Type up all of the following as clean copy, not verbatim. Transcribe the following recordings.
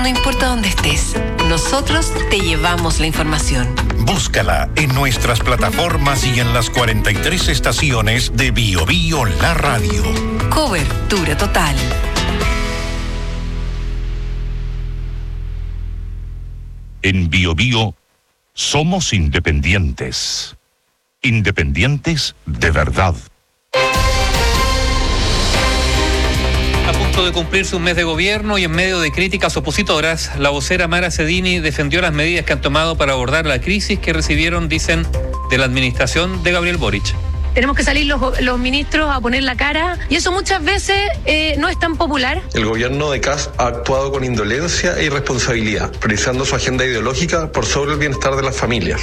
No importa dónde estés, nosotros te llevamos la información. Búscala en nuestras plataformas y en las 43 estaciones de Bio Bio La Radio. Cobertura total. En Bio Bio somos independientes. Independientes de verdad. A punto de cumplirse un mes de gobierno y en medio de críticas opositoras, la vocera Mara Cedini defendió las medidas que han tomado para abordar la crisis que recibieron, dicen, de la administración de Gabriel Boric. Tenemos que salir los ministros a poner la cara y eso muchas veces no es tan popular. El gobierno de Kast ha actuado con indolencia e irresponsabilidad, priorizando su agenda ideológica por sobre el bienestar de las familias.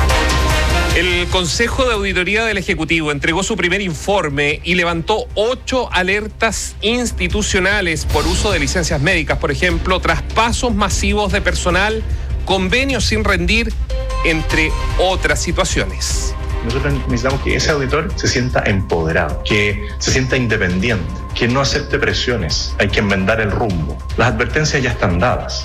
El Consejo de Auditoría del Ejecutivo entregó su primer informe y levantó 8 alertas institucionales por uso de licencias médicas, por ejemplo, traspasos masivos de personal, convenios sin rendir, entre otras situaciones. Nosotros necesitamos que ese auditor se sienta empoderado, que se sienta independiente, que no acepte presiones. Hay que enmendar el rumbo. Las advertencias ya están dadas.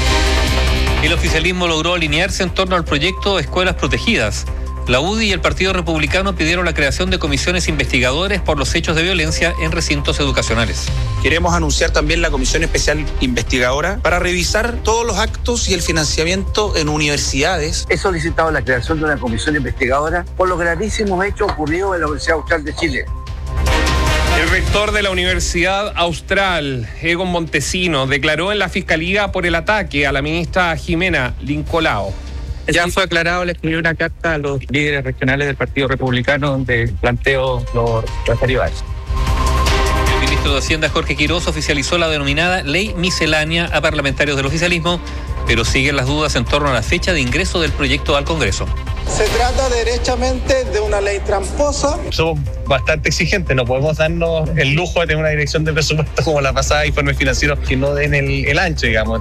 El oficialismo logró alinearse en torno al proyecto Escuelas Protegidas. La UDI y el Partido Republicano pidieron la creación de comisiones investigadoras por los hechos de violencia en recintos educacionales. Queremos anunciar también la Comisión Especial Investigadora para revisar todos los actos y el financiamiento en universidades. He solicitado la creación de una comisión investigadora por los gravísimos hechos ocurridos en la Universidad Austral de Chile. El rector de la Universidad Austral, Egon Montesino, declaró en la Fiscalía por el ataque a la ministra Jimena Lincolao. Ya fue aclarado, le escribí una carta a los líderes regionales del Partido Republicano donde planteo lo referido a eso. El ministro de Hacienda, Jorge Quirós, oficializó la denominada Ley Miscelánea a parlamentarios del oficialismo, pero siguen las dudas en torno a la fecha de ingreso del proyecto al Congreso. Se trata derechamente de una ley tramposa. Somos bastante exigentes, no podemos darnos el lujo de tener una dirección de presupuesto como la pasada informe financiero que no den el ancho, digamos.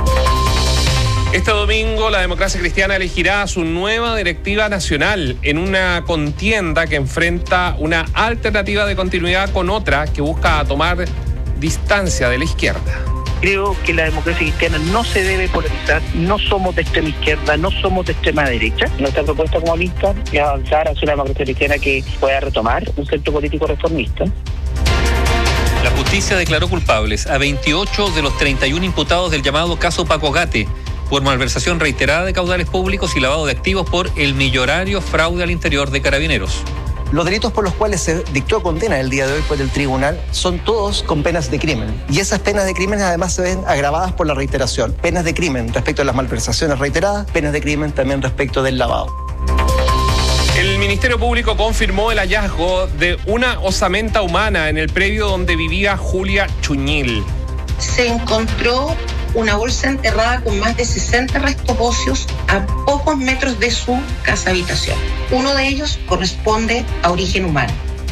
Este domingo la Democracia Cristiana elegirá a su nueva directiva nacional en una contienda que enfrenta una alternativa de continuidad con otra que busca tomar distancia de la izquierda. Creo que la democracia cristiana no se debe polarizar, no somos de extrema izquierda, no somos de extrema derecha. Nuestra propuesta como lista es avanzar hacia una democracia cristiana que pueda retomar un centro político reformista. La justicia declaró culpables a 28 de los 31 imputados del llamado caso Paco Gate por malversación reiterada de caudales públicos y lavado de activos por el millonario fraude al interior de Carabineros. Los delitos por los cuales se dictó condena el día de hoy por el tribunal son todos con penas de crimen. Y esas penas de crimen además se ven agravadas por la reiteración. Penas de crimen respecto a las malversaciones reiteradas, penas de crimen también respecto del lavado. El Ministerio Público confirmó el hallazgo de una osamenta humana en el predio donde vivía Julia Chuñil. Se encontró una bolsa enterrada con más de 60 restos óseos a pocos metros de su casa habitación. Uno de ellos corresponde a origen humano.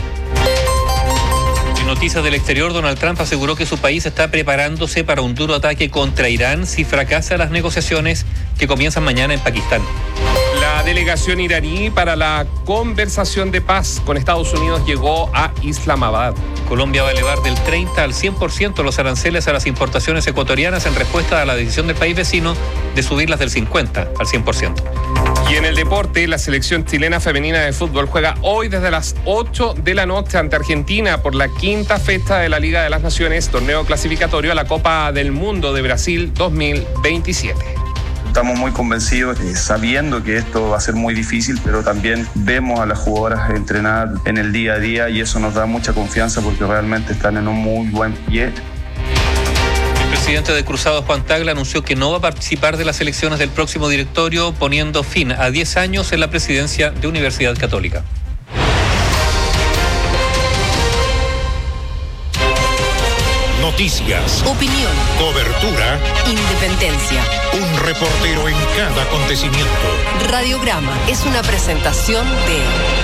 En noticias del exterior, Donald Trump aseguró que su país está preparándose para un duro ataque contra Irán si fracasa las negociaciones que comienzan mañana en Pakistán. La delegación iraní para la conversación de paz con Estados Unidos llegó a Islamabad. Colombia va a elevar del 30 al 100% los aranceles a las importaciones ecuatorianas en respuesta a la decisión del país vecino de subirlas del 50 al 100%. Y en el deporte, la selección chilena femenina de fútbol juega hoy desde las 8 de la noche ante Argentina por la quinta fecha de la Liga de las Naciones, torneo clasificatorio a la Copa del Mundo de Brasil 2027. Estamos muy convencidos, sabiendo que esto va a ser muy difícil, pero también vemos a las jugadoras entrenar en el día a día y eso nos da mucha confianza porque realmente están en un muy buen pie. El presidente de Cruzados, Juan Tagle, anunció que no va a participar de las elecciones del próximo directorio, poniendo fin a 10 años en la presidencia de Universidad Católica. Noticias, opinión, cobertura, independencia. Un reportero en cada acontecimiento. Radiograma es una presentación de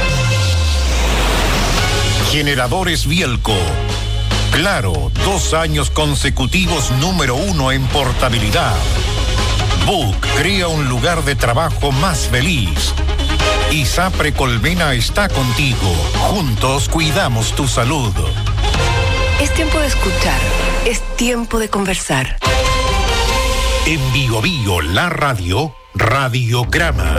Generadores Bielco. Claro, 2 años consecutivos número 1 en portabilidad. Book crea un lugar de trabajo más feliz. ISAPRE Colmena está contigo. Juntos cuidamos tu salud. Es tiempo de escuchar, es tiempo de conversar. En Bio Bio, la radio, Radiograma.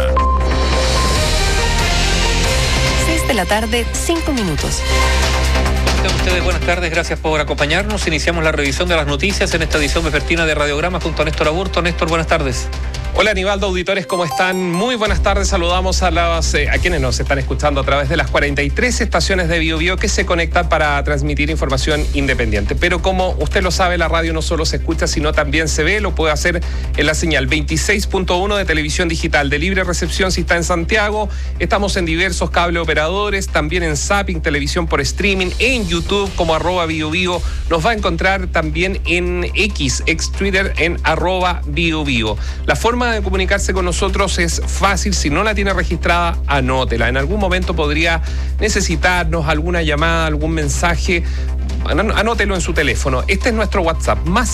6 de la tarde, 5 minutos. Tengan ustedes buenas tardes, gracias por acompañarnos. Iniciamos la revisión de las noticias en esta edición vespertina de Radiograma junto a Néstor Aburto. Néstor, buenas tardes. Hola Aníbaldo, auditores, ¿cómo están? Muy buenas tardes, saludamos a quienes nos están escuchando a través de las 43 estaciones de Bio Bio que se conectan para transmitir información independiente. Pero como usted lo sabe, la radio no solo se escucha, sino también se ve, lo puede hacer en la señal 26.1 de televisión digital de libre recepción si está en Santiago. Estamos en diversos cable operadores, también en Zapping, televisión por streaming, en YouTube como @BioBio. Nos va a encontrar también en ex Twitter, en @BioBio. La forma de comunicarse con nosotros es fácil. Si no la tiene registrada, anótela. En algún momento podría necesitarnos alguna llamada, algún mensaje. Anótelo en su teléfono. Este es nuestro WhatsApp, más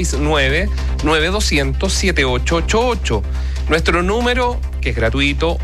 569-9200-7888. Nuestro número, que es gratuito,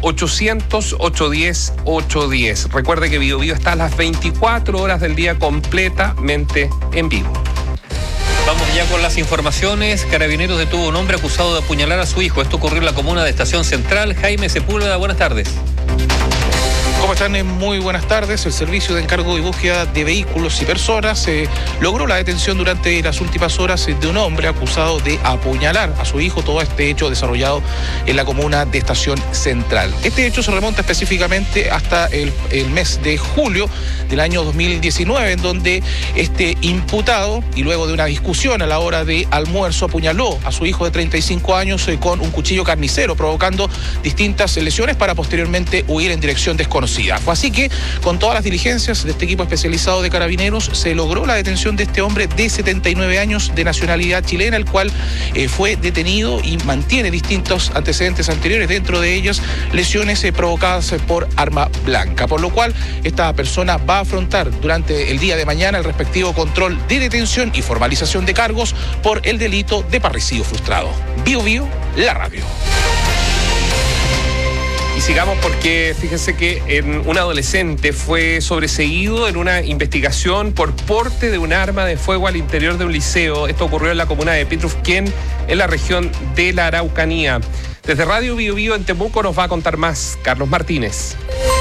800-810-810. Recuerde que Bio Bio está a las 24 horas del día completamente en vivo. Vamos ya con las informaciones. Carabineros detuvo a un hombre acusado de apuñalar a su hijo. Esto ocurrió en la comuna de Estación Central. Jaime Sepúlveda, buenas tardes. ¿Cómo están? Muy buenas tardes. El Servicio de Encargo y Búsqueda de Vehículos y Personas logró la detención durante las últimas horas de un hombre acusado de apuñalar a su hijo. Todo este hecho desarrollado en la comuna de Estación Central. Este hecho se remonta específicamente hasta el mes de julio del año 2019, en donde este imputado, y luego de una discusión a la hora de almuerzo, apuñaló a su hijo de 35 años con un cuchillo carnicero, provocando distintas lesiones para posteriormente huir en dirección desconocida. Fue así que, con todas las diligencias de este equipo especializado de Carabineros, se logró la detención de este hombre de 79 años de nacionalidad chilena, el cual fue detenido y mantiene distintos antecedentes anteriores, dentro de ellos lesiones provocadas por arma blanca, por lo cual esta persona va a afrontar durante el día de mañana el respectivo control de detención y formalización de cargos por el delito de parricidio frustrado. Bio Bio, la radio. Y sigamos porque fíjense que un adolescente fue sobreseído en una investigación por porte de un arma de fuego al interior de un liceo. Esto ocurrió en la comuna de Pitrufquén, en la región de la Araucanía. Desde Radio Bio Bio en Temuco nos va a contar más Carlos Martínez.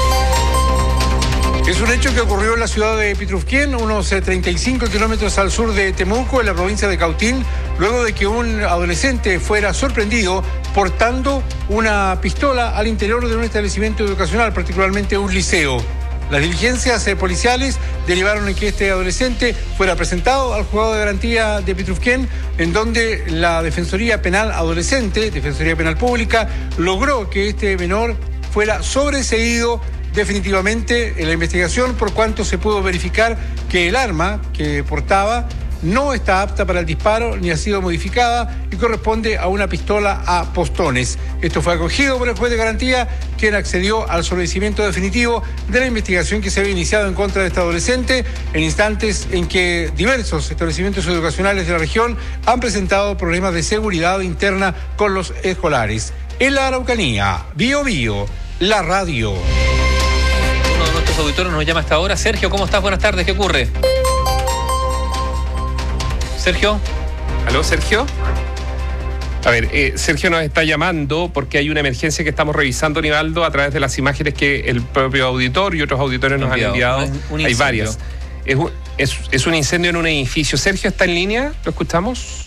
Es un hecho que ocurrió en la ciudad de Pitrufquén, unos 35 kilómetros al sur de Temuco, en la provincia de Cautín, luego de que un adolescente fuera sorprendido portando una pistola al interior de un establecimiento educacional, particularmente un liceo. Las diligencias policiales derivaron en que este adolescente fuera presentado al juzgado de garantía de Pitrufquén, en donde la Defensoría Penal Adolescente, Defensoría Penal Pública, logró que este menor fuera sobreseído definitivamente en la investigación, por cuanto se pudo verificar que el arma que portaba no está apta para el disparo ni ha sido modificada y corresponde a una pistola a postones. Esto fue acogido por el juez de garantía, quien accedió al sobreseimiento definitivo de la investigación que se había iniciado en contra de este adolescente en instantes en que diversos establecimientos educacionales de la región han presentado problemas de seguridad interna con los escolares. En la Araucanía, Bio Bio, la radio. Uno de nuestros auditores nos llama hasta ahora. Sergio, ¿cómo estás? Buenas tardes, ¿qué ocurre? Sergio. ¿Aló, Sergio? A ver, Sergio nos está llamando porque hay una emergencia que estamos revisando, Nivaldo, a través de las imágenes que el propio auditor y otros auditores nos han enviado. Hay varias. Es un incendio en un edificio. Sergio, ¿está en línea? ¿Lo escuchamos?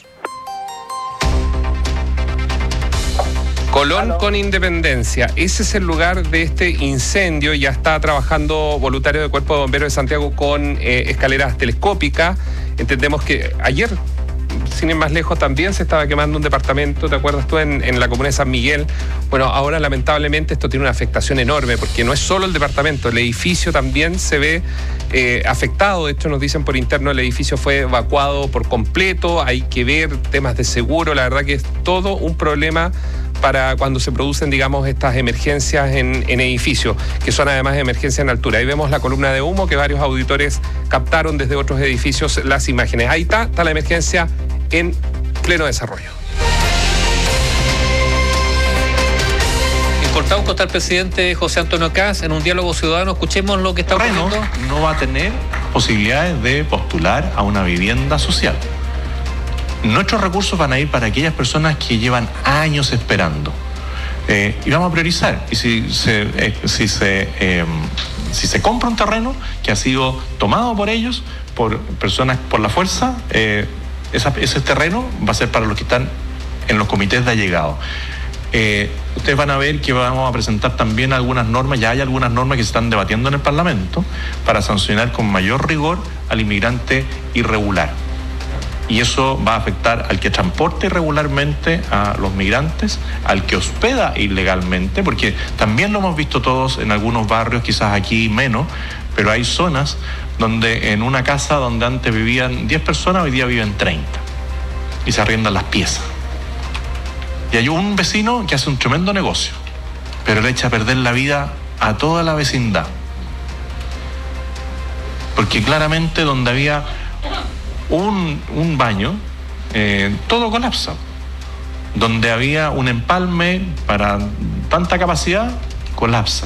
Colón con Independencia. Ese es el lugar de este incendio. Ya está trabajando voluntario del Cuerpo de Bomberos de Santiago con escaleras telescópicas. Entendemos que ayer, sin ir más lejos, también se estaba quemando un departamento, ¿te acuerdas tú? En la comuna de San Miguel. Bueno, ahora lamentablemente esto tiene una afectación enorme, porque no es solo el departamento, el edificio también se ve afectado. De hecho, nos dicen por interno, el edificio fue evacuado por completo. Hay que ver temas de seguro. La verdad que es todo un problema para cuando se producen, digamos, estas emergencias en edificios, que son además emergencias en altura. Ahí vemos la columna de humo que varios auditores captaron desde otros edificios las imágenes. Ahí está la emergencia en pleno desarrollo. En Cortauco está el presidente José Antonio Kast en un diálogo ciudadano. Escuchemos lo que está ocurriendo. No va a tener posibilidades de postular a una vivienda social. nuestros recursos van a ir para aquellas personas que llevan años esperando. Y vamos a priorizar. Y si se compra un terreno que ha sido tomado por ellos, por personas por la fuerza, ese terreno va a ser para los que están en los comités de allegado. Ustedes van a ver que vamos a presentar también algunas normas, ya hay algunas normas que se están debatiendo en el Parlamento para sancionar con mayor rigor al inmigrante irregular. Y eso va a afectar al que transporte irregularmente a los migrantes, al que hospeda ilegalmente, porque también lo hemos visto todos en algunos barrios, quizás aquí menos, pero hay zonas donde en una casa donde antes vivían 10 personas, hoy día viven 30 y se arriendan las piezas. Y hay un vecino que hace un tremendo negocio, pero le echa a perder la vida a toda la vecindad. Porque claramente donde había un baño, todo colapsa. Donde había un empalme para tanta capacidad, colapsa.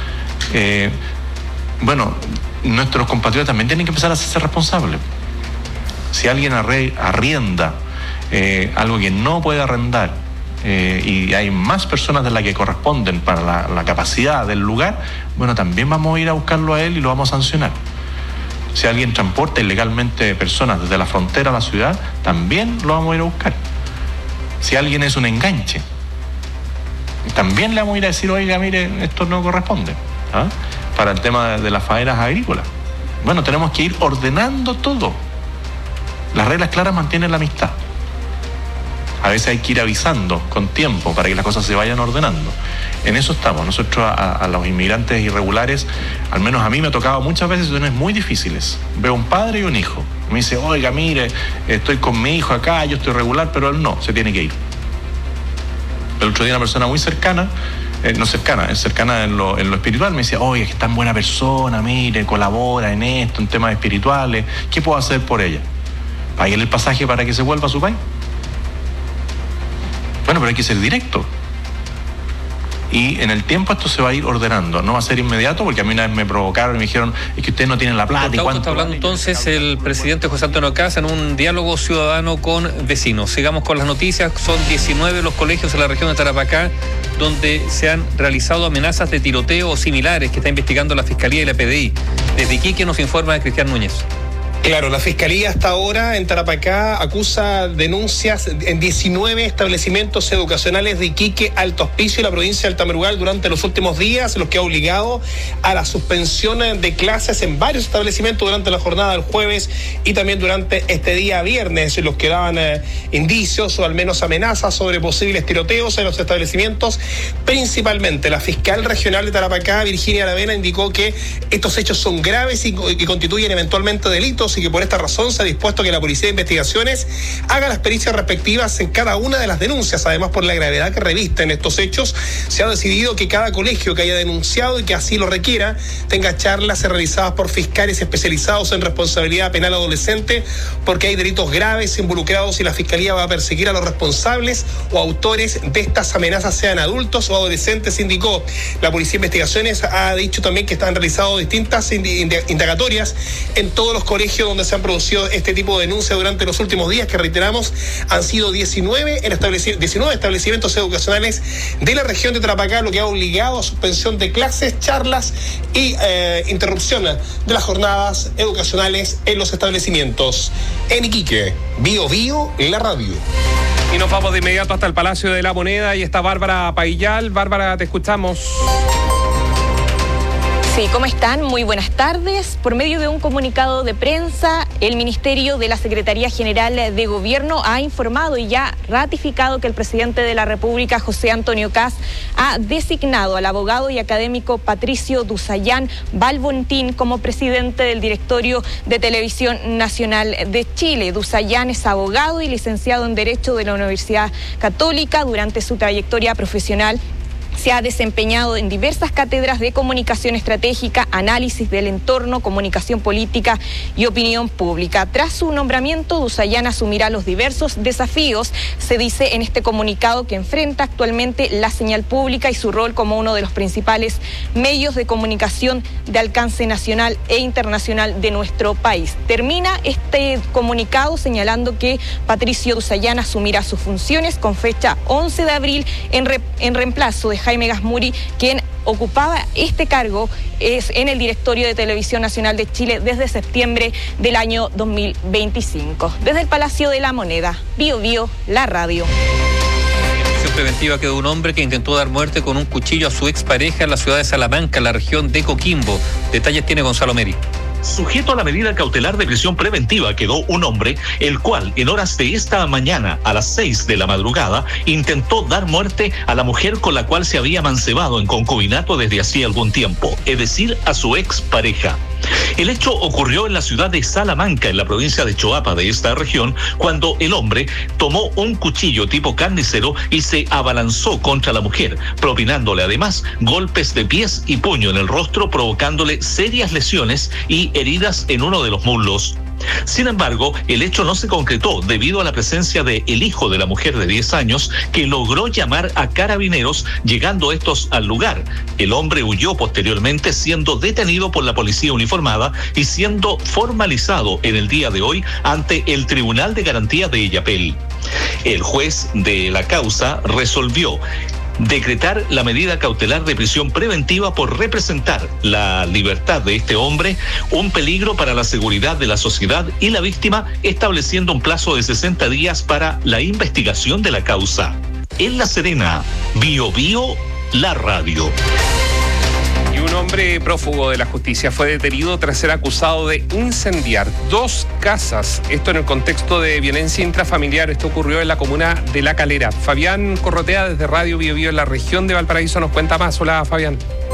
Bueno, nuestros compatriotas también tienen que empezar a hacerse responsables. Si alguien arrienda algo que no puede arrendar, y hay más personas de las que corresponden para la capacidad del lugar, bueno, también vamos a ir a buscarlo a él y lo vamos a sancionar. Si alguien transporta ilegalmente personas desde la frontera a la ciudad, también lo vamos a ir a buscar. Si alguien es un enganche, también le vamos a ir a decir, oiga, mire, esto no corresponde, ¿ah? Para el tema de las faenas agrícolas. Bueno, tenemos que ir ordenando todo. Las reglas claras mantienen la amistad. A veces hay que ir avisando con tiempo para que las cosas se vayan ordenando. En eso estamos. Nosotros a los inmigrantes irregulares, al menos a mí me ha tocado muchas veces situaciones muy difíciles. Veo un padre y un hijo. Me dice, oiga, mire, estoy con mi hijo acá, yo estoy regular, pero él no, se tiene que ir. El otro día una persona muy cercana, no cercana, es cercana en lo espiritual, me decía, oye, es tan buena persona, mire, colabora en esto, en temas espirituales, ¿qué puedo hacer por ella? ¿Páguele el pasaje para que se vuelva a su país? Bueno, pero hay que ser directo. Y en el tiempo esto se va a ir ordenando. No va a ser inmediato, porque a mí una vez me provocaron y me dijeron, es que ustedes no tienen la plata. Está hablando entonces el presidente José Antonio Kast en un diálogo ciudadano con vecinos. Sigamos con las noticias. Son 19 los colegios en la región de Tarapacá donde se han realizado amenazas de tiroteo o similares que está investigando la Fiscalía y la PDI. Desde Iquique nos informa Cristian Núñez. Claro, la Fiscalía hasta ahora en Tarapacá acusa denuncias en 19 establecimientos educacionales de Iquique, Alto Hospicio y la provincia de Altamirgal durante los últimos días, los que ha obligado a la suspensión de clases en varios establecimientos durante la jornada del jueves y también durante este día viernes, los que daban indicios o al menos amenazas sobre posibles tiroteos en los establecimientos. Principalmente la fiscal regional de Tarapacá, Virginia Aravena, indicó que estos hechos son graves y constituyen eventualmente delitos, y que por esta razón se ha dispuesto que la Policía de Investigaciones haga las pericias respectivas en cada una de las denuncias. Además, por la gravedad que revisten estos hechos, se ha decidido que cada colegio que haya denunciado y que así lo requiera tenga charlas realizadas por fiscales especializados en responsabilidad penal adolescente, porque hay delitos graves involucrados y la Fiscalía va a perseguir a los responsables o autores de estas amenazas, sean adultos o adolescentes, indicó. La Policía de Investigaciones ha dicho también que están realizando distintas indagatorias en todos los colegios donde se han producido este tipo de denuncias durante los últimos días, que reiteramos, han sido 19 establecimientos educacionales de la región de Tarapacá, lo que ha obligado a suspensión de clases, charlas y interrupción de las jornadas educacionales en los establecimientos. En Iquique, Bio Bio, la radio. Y nos vamos de inmediato hasta el Palacio de la Moneda y está Bárbara Paillal. Bárbara, te escuchamos. Sí, ¿cómo están? Muy buenas tardes. Por medio de un comunicado de prensa, el Ministerio de la Secretaría General de Gobierno ha informado y ya ratificado que el presidente de la República, José Antonio Kast, ha designado al abogado y académico Patricio Dusayán Balbontín como presidente del Directorio de Televisión Nacional de Chile. Dusayán es abogado y licenciado en Derecho de la Universidad Católica. Durante su trayectoria profesional Se ha desempeñado en diversas cátedras de comunicación estratégica, análisis del entorno, comunicación política y opinión pública. Tras su nombramiento, Dusayán asumirá los diversos desafíos, se dice en este comunicado, que enfrenta actualmente la señal pública y su rol como uno de los principales medios de comunicación de alcance nacional e internacional de nuestro país. Termina este comunicado señalando que Patricio Dusayán asumirá sus funciones con fecha 11 de abril en reemplazo de Jaime Gasmuri, quien ocupaba este cargo en el directorio de Televisión Nacional de Chile desde septiembre del año 2025. Desde el Palacio de la Moneda, Bio Bio, la radio. En prisión preventiva quedó un hombre que intentó dar muerte con un cuchillo a su expareja en la ciudad de Salamanca, en la región de Coquimbo. Detalles tiene Gonzalo Meri. Sujeto a la medida cautelar de prisión preventiva quedó un hombre, el cual en horas de esta mañana, a las 6 de la madrugada, intentó dar muerte a la mujer con la cual se había mancebado en concubinato desde hacía algún tiempo, es decir, a su expareja. El hecho ocurrió en la ciudad de Salamanca, en la provincia de Choapa de esta región, cuando el hombre tomó un cuchillo tipo carnicero y se abalanzó contra la mujer, propinándole además golpes de pies y puño en el rostro, provocándole serias lesiones y heridas en uno de los muslos. Sin embargo, el hecho no se concretó debido a la presencia de el hijo de la mujer de 10 años, que logró llamar a carabineros, llegando estos al lugar. El hombre huyó posteriormente, siendo detenido por la policía uniformada y siendo formalizado en el día de hoy ante el Tribunal de Garantía de Illapel. El juez de la causa resolvió decretar la medida cautelar de prisión preventiva por representar la libertad de este hombre, un peligro para la seguridad de la sociedad y la víctima, estableciendo un plazo de 60 días para la investigación de la causa. En La Serena, Bio Bio, la radio. Y un hombre prófugo de la justicia fue detenido tras ser acusado de incendiar 2 casas. Esto en el contexto de violencia intrafamiliar. Esto ocurrió en la comuna de La Calera. Fabián Corrotea, desde Radio Bio Bio en la región de Valparaíso, nos cuenta más. Hola, Fabián.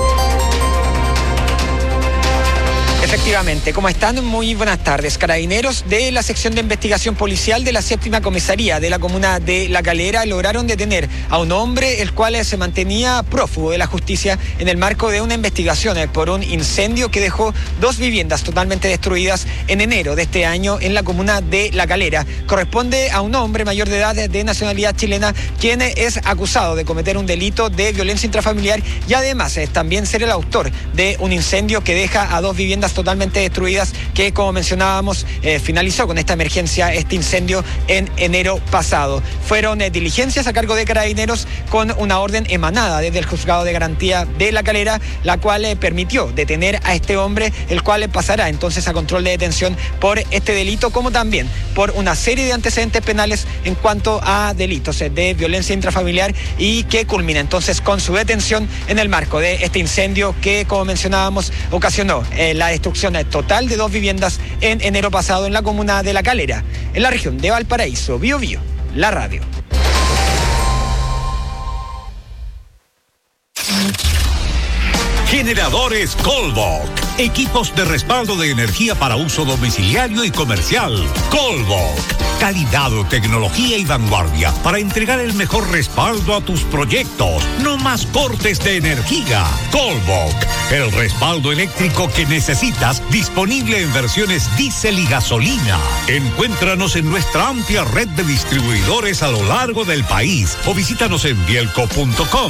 Efectivamente, ¿cómo están? Muy buenas tardes. Carabineros de la sección de investigación policial de la 7ª comisaría de la comuna de La Calera lograron detener a un hombre el cual se mantenía prófugo de la justicia en el marco de una investigación por un incendio que dejó 2 viviendas totalmente destruidas en enero de este año en la comuna de La Calera. Corresponde a un hombre mayor de edad de nacionalidad chilena, quien es acusado de cometer un delito de violencia intrafamiliar y además también ser el autor de un incendio que deja a 2 viviendas totalmente destruidas, que, como mencionábamos, finalizó con esta emergencia, este incendio en enero pasado. Fueron diligencias a cargo de Carabineros con una orden emanada desde el Juzgado de Garantía de La Calera, la cual permitió detener a este hombre, el cual pasará entonces a control de detención por este delito, como también por una serie de antecedentes penales en cuanto a delitos de violencia intrafamiliar, y que culmina entonces con su detención en el marco de este incendio que, como mencionábamos, ocasionó la destrucción total de 2 viviendas en enero pasado en la comuna de La Calera, en la región de Valparaíso. Bio Bio, la radio. Generadores Colbok. Equipos de respaldo de energía para uso domiciliario y comercial. Colbok. Calidad, tecnología y vanguardia para entregar el mejor respaldo a tus proyectos. No más cortes de energía. Colbok. El respaldo eléctrico que necesitas, disponible en versiones diésel y gasolina. Encuéntranos en nuestra amplia red de distribuidores a lo largo del país o visítanos en bielco.com.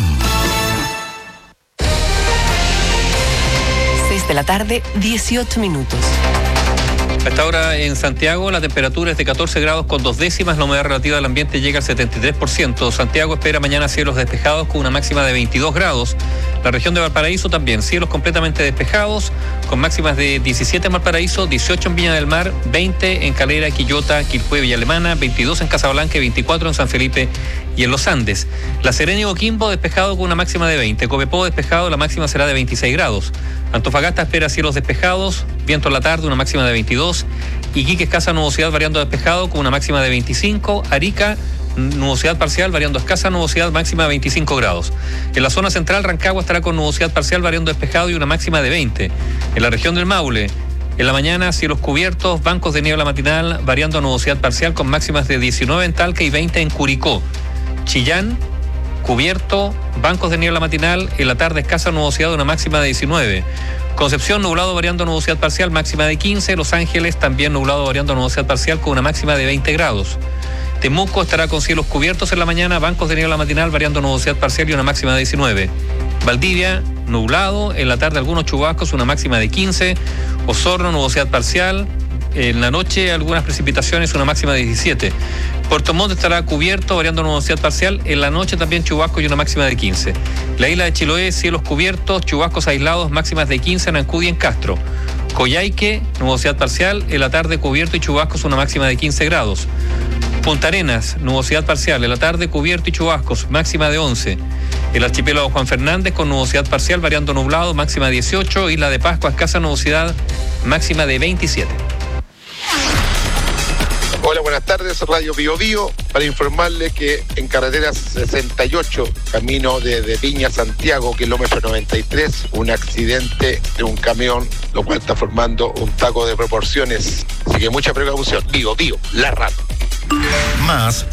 De la tarde, 18 minutos. A esta hora en Santiago la temperatura es de 14 grados con 2 décimas, la humedad relativa del ambiente llega al 73%. Santiago espera mañana cielos despejados con una máxima de 22 grados. La región de Valparaíso también, cielos completamente despejados con máximas de 17 en Valparaíso, 18 en Viña del Mar, 20 en Calera, Quillota, Quilpué, Villa Alemana, 22 en Casablanca y 24 en San Felipe y en Los Andes. La Serena y Coquimbo despejado con una máxima de 20. Copiapó despejado, la máxima será de 26 grados. Antofagasta espera cielos despejados, viento en la tarde, una máxima de 22. Iquique escasa nubosidad variando despejado con una máxima de 25. Arica, nubosidad parcial variando escasa nubosidad, máxima de 25 grados. En la zona central, Rancagua estará con nubosidad parcial variando despejado y una máxima de 20. En la región del Maule, en la mañana, cielos cubiertos, bancos de niebla matinal variando a nubosidad parcial con máximas de 19 en Talca y 20 en Curicó. Chillán, cubierto, bancos de niebla matinal, en la tarde escasa nubosidad, una máxima de 19. Concepción, nublado variando nubosidad parcial, máxima de 15. Los Ángeles, también nublado variando nubosidad parcial con una máxima de 20 grados. Temuco estará con cielos cubiertos en la mañana, bancos de niebla matinal variando nubosidad parcial y una máxima de 19. Valdivia, nublado, en la tarde algunos chubascos, una máxima de 15. Osorno, nubosidad parcial, en la noche algunas precipitaciones, una máxima de 17. Puerto Montt estará cubierto, variando nubosidad parcial, en la noche también chubascos y una máxima de 15. La isla de Chiloé, cielos cubiertos, chubascos aislados, máximas de 15 en Ancud y en Castro. Coyhaique, nubosidad parcial, en la tarde cubierto y chubascos, una máxima de 15 grados. Punta Arenas, nubosidad parcial, en la tarde cubierto y chubascos, máxima de 11. El archipiélago Juan Fernández con nubosidad parcial, variando nublado, máxima de 18. Isla de Pascua, escasa nubosidad, máxima de 27. Hola, buenas tardes, Radio Bio Bio, para informarles que en carretera 68, camino de Viña a Santiago, kilómetro 93, un accidente de un camión, lo cual está formando un taco de proporciones. Así que mucha precaución. Bio Bio, la radio. Más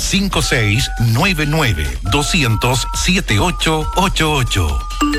5699-200-7888.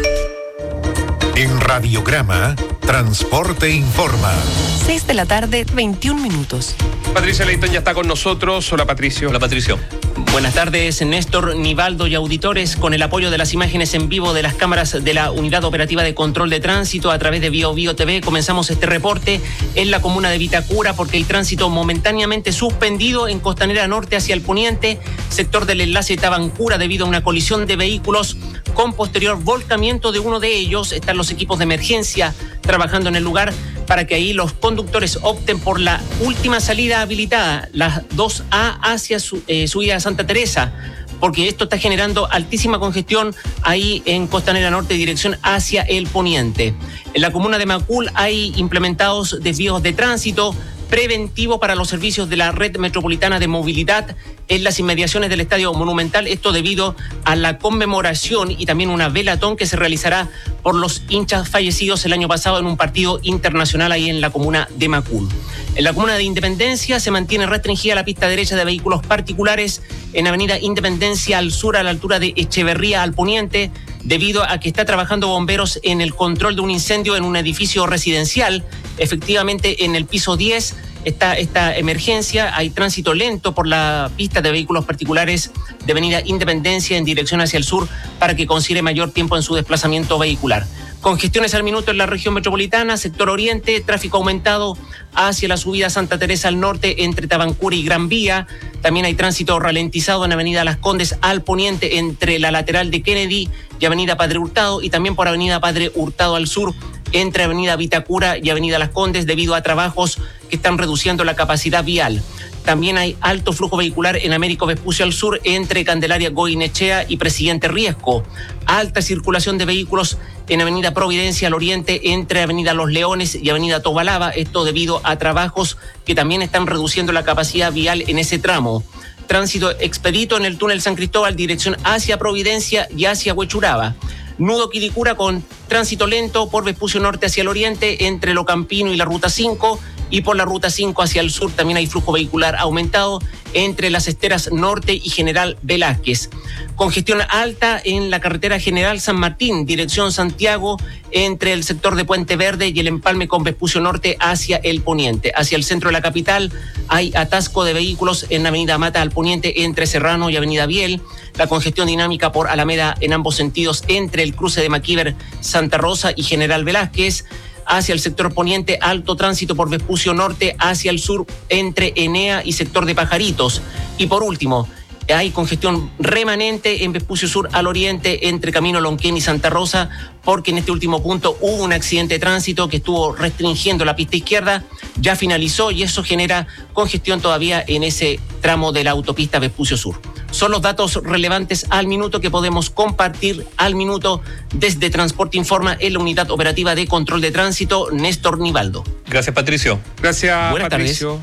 En Radiograma, Transporte Informa. 6 de la tarde, 21 minutos. Patricia Leighton ya está con nosotros. Hola, Patricio. Hola, Patricio. Buenas tardes, Néstor, Nivaldo y auditores. Con el apoyo de las imágenes en vivo de las cámaras de la Unidad Operativa de Control de Tránsito a través de Bio Bio TV, comenzamos este reporte en la comuna de Vitacura porque el tránsito momentáneamente suspendido en Costanera Norte hacia el poniente, sector del enlace Tabancura, debido a una colisión de vehículos con posterior volcamiento de uno de ellos. Están los equipos de emergencia trabajando en el lugar para que ahí los conductores opten por la última salida habilitada, las 2A hacia subida a Santa Teresa, porque esto está generando altísima congestión ahí en Costanera Norte, dirección hacia el poniente. En la comuna de Macul hay implementados desvíos de tránsito preventivo para los servicios de la Red Metropolitana de Movilidad en las inmediaciones del Estadio Monumental, esto debido a la conmemoración y también una velatón que se realizará por los hinchas fallecidos el año pasado en un partido internacional ahí en la comuna de Macul. En la comuna de Independencia se mantiene restringida la pista derecha de vehículos particulares en Avenida Independencia al sur, a la altura de Echeverría al poniente, debido a que está trabajando bomberos en el control de un incendio en un edificio residencial. Efectivamente, en el piso 10 está esta emergencia. Hay tránsito lento por la pista de vehículos particulares de Avenida Independencia en dirección hacia el sur para que consiga mayor tiempo en su desplazamiento vehicular. Congestiones al minuto en la región metropolitana, sector oriente, tráfico aumentado hacia la subida Santa Teresa al norte entre Tabancura y Gran Vía. También hay tránsito ralentizado en Avenida Las Condes al poniente entre la lateral de Kennedy y Avenida Padre Hurtado, y también por Avenida Padre Hurtado al sur entre Avenida Vitacura y Avenida Las Condes debido a trabajos que están reduciendo la capacidad vial. También hay alto flujo vehicular en Américo Vespucio al sur entre Candelaria Goinechea y Presidente Riesco. Alta circulación de vehículos en Avenida Providencia al oriente entre Avenida Los Leones y Avenida Tobalaba, esto debido a trabajos que también están reduciendo la capacidad vial en ese tramo. Tránsito expedito en el túnel San Cristóbal, dirección hacia Providencia y hacia Huechuraba. Nudo Quilicura con tránsito lento por Vespucio Norte hacia el oriente entre Locampino y la Ruta 5, y por la Ruta 5 hacia el sur también hay flujo vehicular aumentado entre Las Esteras Norte y General Velázquez. Congestión alta en la carretera General San Martín, dirección Santiago, entre el sector de Puente Verde y el empalme con Vespucio Norte hacia el poniente. Hacia el centro de la capital hay atasco de vehículos en Avenida Mata al poniente entre Serrano y Avenida Biel. La congestión dinámica por Alameda en ambos sentidos entre el cruce de Maquíver, Santa Rosa y General Velázquez. Hacia el sector poniente, alto tránsito por Vespucio Norte hacia el sur entre Enea y sector de Pajaritos. Y por último, hay congestión remanente en Vespucio Sur al oriente entre Camino Lonquén y Santa Rosa, porque en este último punto hubo un accidente de tránsito que estuvo restringiendo la pista izquierda, ya finalizó y eso genera congestión todavía en ese tramo de la autopista Vespucio Sur. Son los datos relevantes al minuto que podemos compartir al minuto desde Transporte Informa en la Unidad Operativa de Control de Tránsito, Néstor Nivaldo. Gracias, Patricio. Gracias, Buenas Patricio.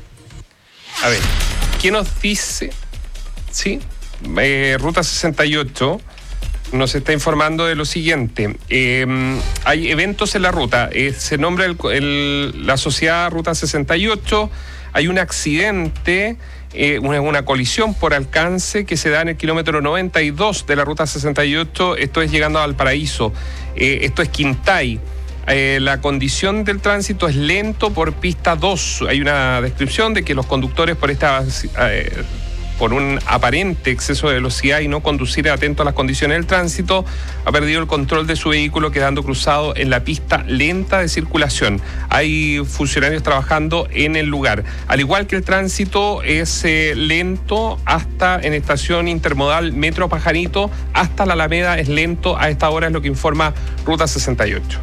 Tardes. A ver, ¿qué nos dice? Sí, Ruta 68 nos está informando de lo siguiente. Hay eventos en la ruta. Se nombra la sociedad Ruta 68. Hay un accidente, una colisión por alcance que se da en el kilómetro 92 de la ruta 68, esto es llegando a Valparaíso, esto es Quintay. La condición del tránsito es lento por pista 2. Hay una descripción de que los conductores por un aparente exceso de velocidad y no conducir atento a las condiciones del tránsito, ha perdido el control de su vehículo quedando cruzado en la pista lenta de circulación. Hay funcionarios trabajando en el lugar. Al igual que el tránsito es lento hasta en estación intermodal Metro Pajarito, hasta la Alameda es lento a esta hora, es lo que informa Ruta 68.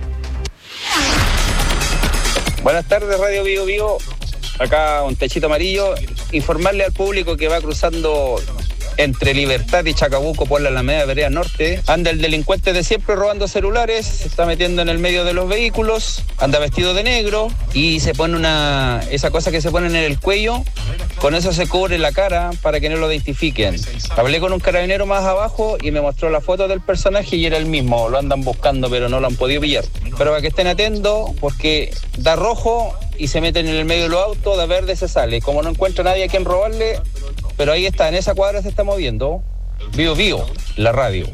Buenas tardes, Radio Bio Bio. Acá un techito amarillo. Informarle al público que va cruzando entre Libertad y Chacabuco por la Alameda Vereda Norte. Anda el delincuente de siempre robando celulares, se está metiendo en el medio de los vehículos, anda vestido de negro y se pone esa cosa que se ponen en el cuello. Con eso se cubre la cara para que no lo identifiquen. Hablé con un carabinero más abajo y me mostró la foto del personaje y era el mismo. Lo andan buscando pero no lo han podido pillar. Pero para que estén atentos porque da rojo y se meten en el medio de los autos, da verde se sale. Como no encuentra nadie a quien robarle, pero ahí está, en esa cuadra se está moviendo. Bio Bio, la radio.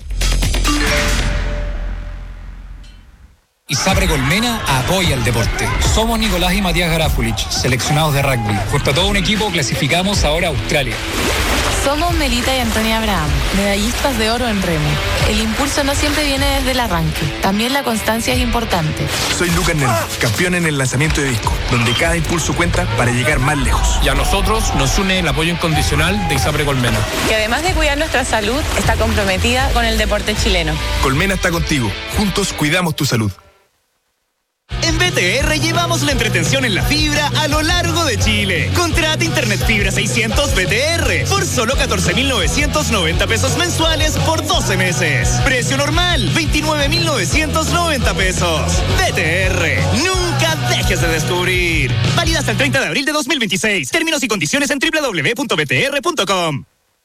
ISAPRE Colmena apoya el deporte. Somos Nicolás y Matías Garafulich, seleccionados de rugby. Junto a todo un equipo clasificamos ahora a Australia. Somos Melita y Antonia Abraham, medallistas de oro en remo. El impulso no siempre viene desde el arranque, también la constancia es importante. Soy Lucas Nel, campeón en el lanzamiento de disco, donde cada impulso cuenta para llegar más lejos. Y a nosotros nos une el apoyo incondicional de ISAPRE Colmena. Que además de cuidar nuestra salud, está comprometida con el deporte chileno. Colmena está contigo, juntos cuidamos tu salud. En BTR llevamos la entretención en la fibra a lo largo de Chile. Contrata Internet Fibra 600 BTR por solo 14.990 pesos mensuales por 12 meses. Precio normal, 29.990 pesos. BTR, nunca dejes de descubrir. Válida hasta el 30 de abril de 2026. Términos y condiciones en www.btr.com.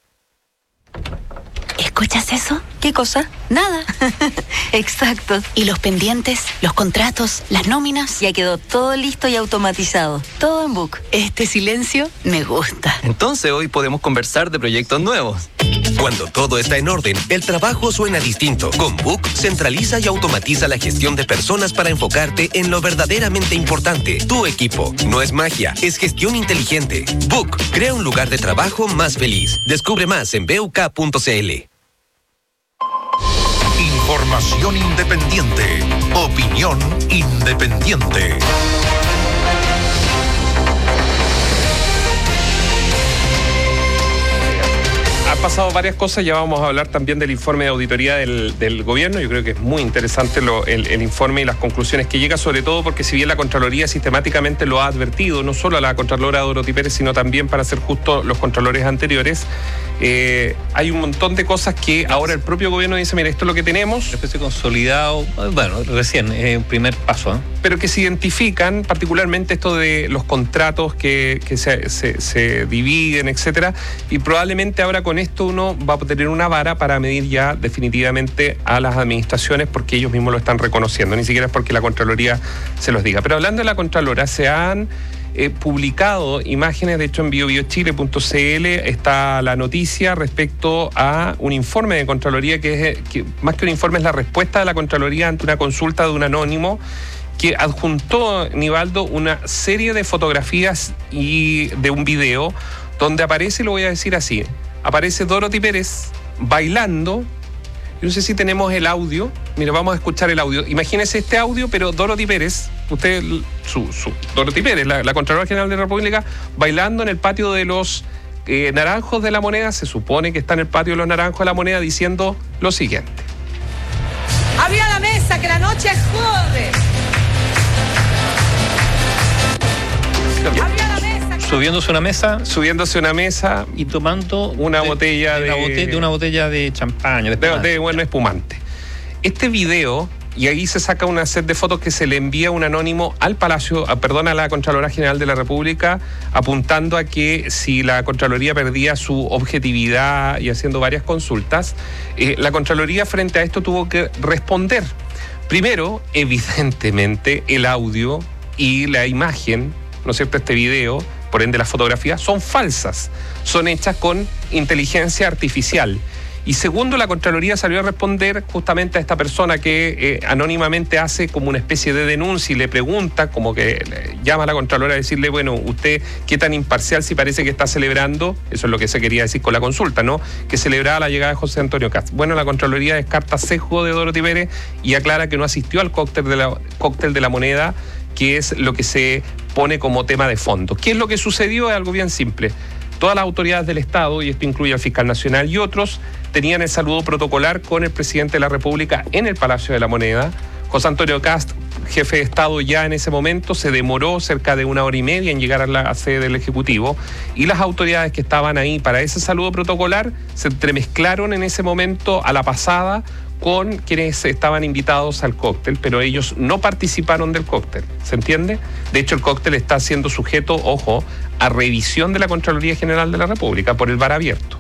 ¿Escuchas eso? ¿Qué cosa? Nada. Exacto. ¿Y los pendientes, los contratos, las nóminas? Ya quedó todo listo y automatizado. Todo en Book. Este silencio me gusta. Entonces hoy podemos conversar de proyectos nuevos. Cuando todo está en orden, el trabajo suena distinto. Con Book, centraliza y automatiza la gestión de personas para enfocarte en lo verdaderamente importante. Tu equipo. No es magia, es gestión inteligente. Book, crea un lugar de trabajo más feliz. Descubre más en buk.cl. Información independiente. Opinión independiente. Han pasado varias cosas, ya vamos a hablar también del informe de auditoría del gobierno. Yo creo que es muy interesante el informe y las conclusiones que llega, sobre todo porque si bien la Contraloría sistemáticamente lo ha advertido, no solo a la Contralora Dorothy Pérez, sino también, para ser justo, los contralores anteriores, hay un montón de cosas que ahora el propio gobierno dice, mira, esto es lo que tenemos. Una especie consolidado, bueno, recién, un primer paso. Pero que se identifican, particularmente esto de los contratos que se dividen, etcétera, y probablemente ahora con esto uno va a tener una vara para medir ya definitivamente a las administraciones, porque ellos mismos lo están reconociendo, ni siquiera es porque la Contraloría se los diga. Pero hablando de la Contralora, se han publicado imágenes, de hecho en biobiochile.cl está la noticia respecto a un informe de Contraloría que más que un informe es la respuesta de la Contraloría ante una consulta de un anónimo que adjuntó, Nivaldo, una serie de fotografías y de un video donde aparece, lo voy a decir así, aparece Dorothy Pérez bailando. Yo no sé si tenemos el audio. Mira, vamos a escuchar el audio. Imagínese este audio, pero Dorothy Pérez, Dorothy Pérez, la Contralora General de la República, bailando en el patio de los Naranjos de la Moneda. Se supone que está en el patio de los Naranjos de la Moneda diciendo lo siguiente. ¡Arriba la mesa, que la noche es joven! Subiéndose una mesa y tomando una botella de champaña, de buen espumante. Este video, y ahí se saca una set de fotos que se le envía un anónimo al Palacio, a la Contralora General de la República, apuntando a que si la Contraloría perdía su objetividad y haciendo varias consultas, la Contraloría frente a esto tuvo que responder. Primero, evidentemente, el audio y la imagen ¿no es cierto?, este video, por ende las fotografías, son falsas, son hechas con inteligencia artificial. Y segundo, la Contraloría salió a responder justamente a esta persona que anónimamente hace como una especie de denuncia y le pregunta, como que llama a la Contraloría a decirle, bueno, usted qué tan imparcial si parece que está celebrando, eso es lo que se quería decir con la consulta, ¿no?, que celebraba la llegada de José Antonio Kast. Bueno, la Contraloría descarta sesgo de Dorothy Pérez y aclara que no asistió al cóctel de la moneda, que es lo que se pone como tema de fondo. ¿Qué es lo que sucedió? Es algo bien simple. Todas las autoridades del Estado, y esto incluye al fiscal nacional y otros, tenían el saludo protocolar con el presidente de la República en el Palacio de la Moneda. José Antonio Kast, jefe de Estado ya en ese momento, se demoró cerca de 1 hora y media en llegar a la sede del Ejecutivo, y las autoridades que estaban ahí para ese saludo protocolar se entremezclaron en ese momento a la pasada con quienes estaban invitados al cóctel, pero ellos no participaron del cóctel, ¿se entiende? De hecho, el cóctel está siendo sujeto, ojo, a revisión de la Contraloría General de la República por el VAR abierto.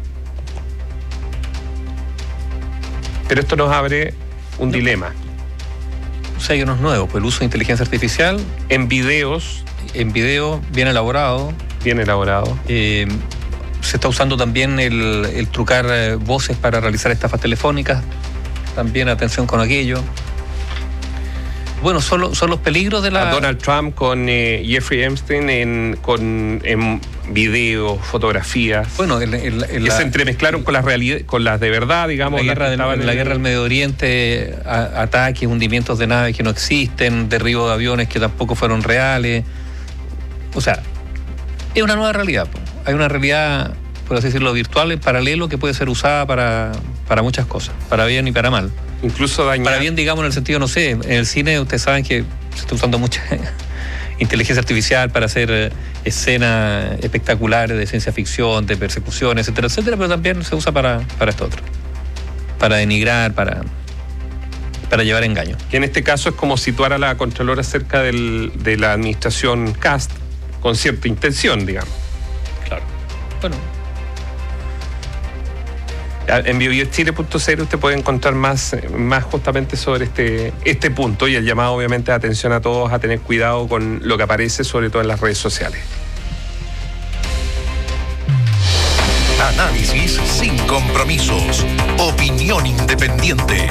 Pero esto nos abre un dilema. O sea, hay unos nuevos, pues el uso de inteligencia artificial en videos. En video bien elaborado. Bien elaborado. Se está usando también el trucar voces para realizar estafas telefónicas. También atención con aquello. Bueno, son los peligros de la... A Donald Trump con Jeffrey Epstein en video, fotografías. Bueno, que se entremezclaron con las de verdad, digamos. La guerra del Medio Oriente, ataques, hundimientos de naves que no existen, derribo de aviones que tampoco fueron reales. O sea, es una nueva realidad. Hay una realidad, por así decirlo, virtual en paralelo que puede ser usada para muchas cosas, para bien y para mal. Incluso dañar. Para bien, digamos, en el sentido, no sé, en el cine ustedes saben que se está usando mucha inteligencia artificial para hacer escenas espectaculares de ciencia ficción, de persecución, etcétera, etcétera, pero también se usa para esto otro. Para denigrar, para llevar engaño. Que en este caso es como situar a la Contralora cerca de la administración Kast con cierta intención, digamos. Claro. Bueno. En biobiochile.cl usted puede encontrar más justamente sobre este punto y el llamado obviamente de atención a todos a tener cuidado con lo que aparece, sobre todo en las redes sociales. Análisis sin compromisos. Opinión independiente.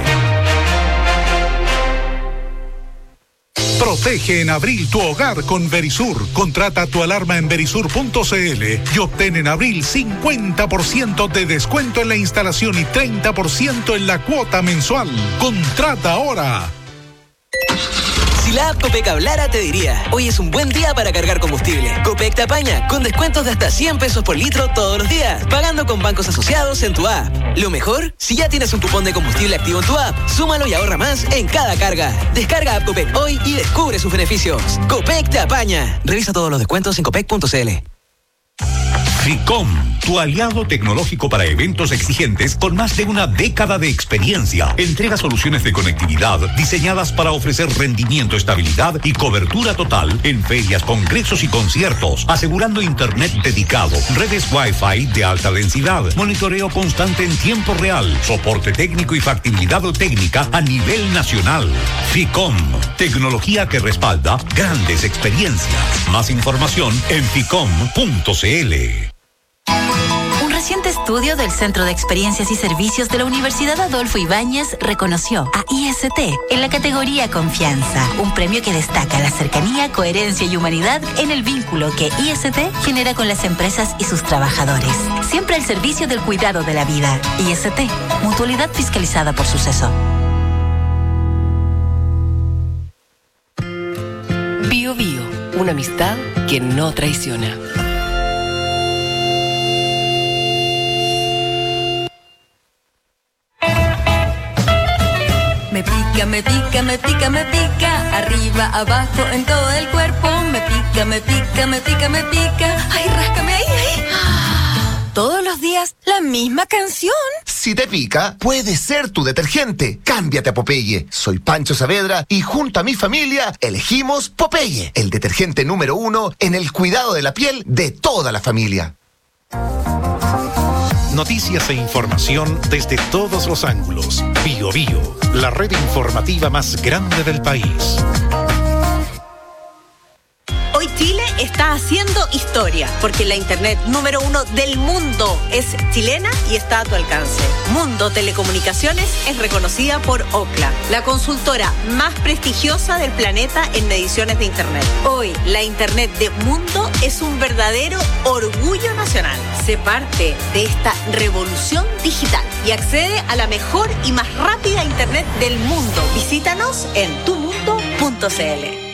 Protege en abril tu hogar con Verisur. Contrata tu alarma en verisur.cl y obtén en abril 50% de descuento en la instalación y 30% en la cuota mensual. Contrata ahora. Si la app Copec hablara, te diría: hoy es un buen día para cargar combustible. Copec te apaña con descuentos de hasta 100 pesos por litro todos los días, pagando con bancos asociados en tu app. Lo mejor, si ya tienes un cupón de combustible activo en tu app, súmalo y ahorra más en cada carga. Descarga app Copec hoy y descubre sus beneficios. Copec te apaña. Revisa todos los descuentos en copec.cl. FICOM, tu aliado tecnológico para eventos exigentes con más de una década de experiencia. Entrega soluciones de conectividad diseñadas para ofrecer rendimiento, estabilidad y cobertura total en ferias, congresos y conciertos, asegurando internet dedicado, redes Wi-Fi de alta densidad, monitoreo constante en tiempo real, soporte técnico y factibilidad técnica a nivel nacional. FICOM, tecnología que respalda grandes experiencias. Más información en ficom.cl. Un reciente estudio del Centro de Experiencias y Servicios de la Universidad Adolfo Ibáñez reconoció a IST en la categoría Confianza, un premio que destaca la cercanía, coherencia y humanidad en el vínculo que IST genera con las empresas y sus trabajadores. Siempre al servicio del cuidado de la vida. IST, mutualidad fiscalizada por Suceso. Bio Bio, una amistad que no traiciona. Me pica, me pica, me pica, me pica, arriba, abajo, en todo el cuerpo. Me pica, me pica, me pica, me pica. Ay, ráscame ahí, ahí. Todos los días, la misma canción. Si te pica, puede ser tu detergente. Cámbiate a Popeye. Soy Pancho Saavedra y junto a mi familia elegimos Popeye, el detergente número 1 en el cuidado de la piel de toda la familia. Noticias e información desde todos los ángulos. Bio Bio, la red informativa más grande del país. Hoy Chile es está haciendo historia, porque la internet número 1 del mundo es chilena y está a tu alcance. Mundo Telecomunicaciones es reconocida por Ookla, la consultora más prestigiosa del planeta en mediciones de internet. Hoy, la internet de Mundo es un verdadero orgullo nacional. Sé parte de esta revolución digital y accede a la mejor y más rápida internet del mundo. Visítanos en tumundo.cl.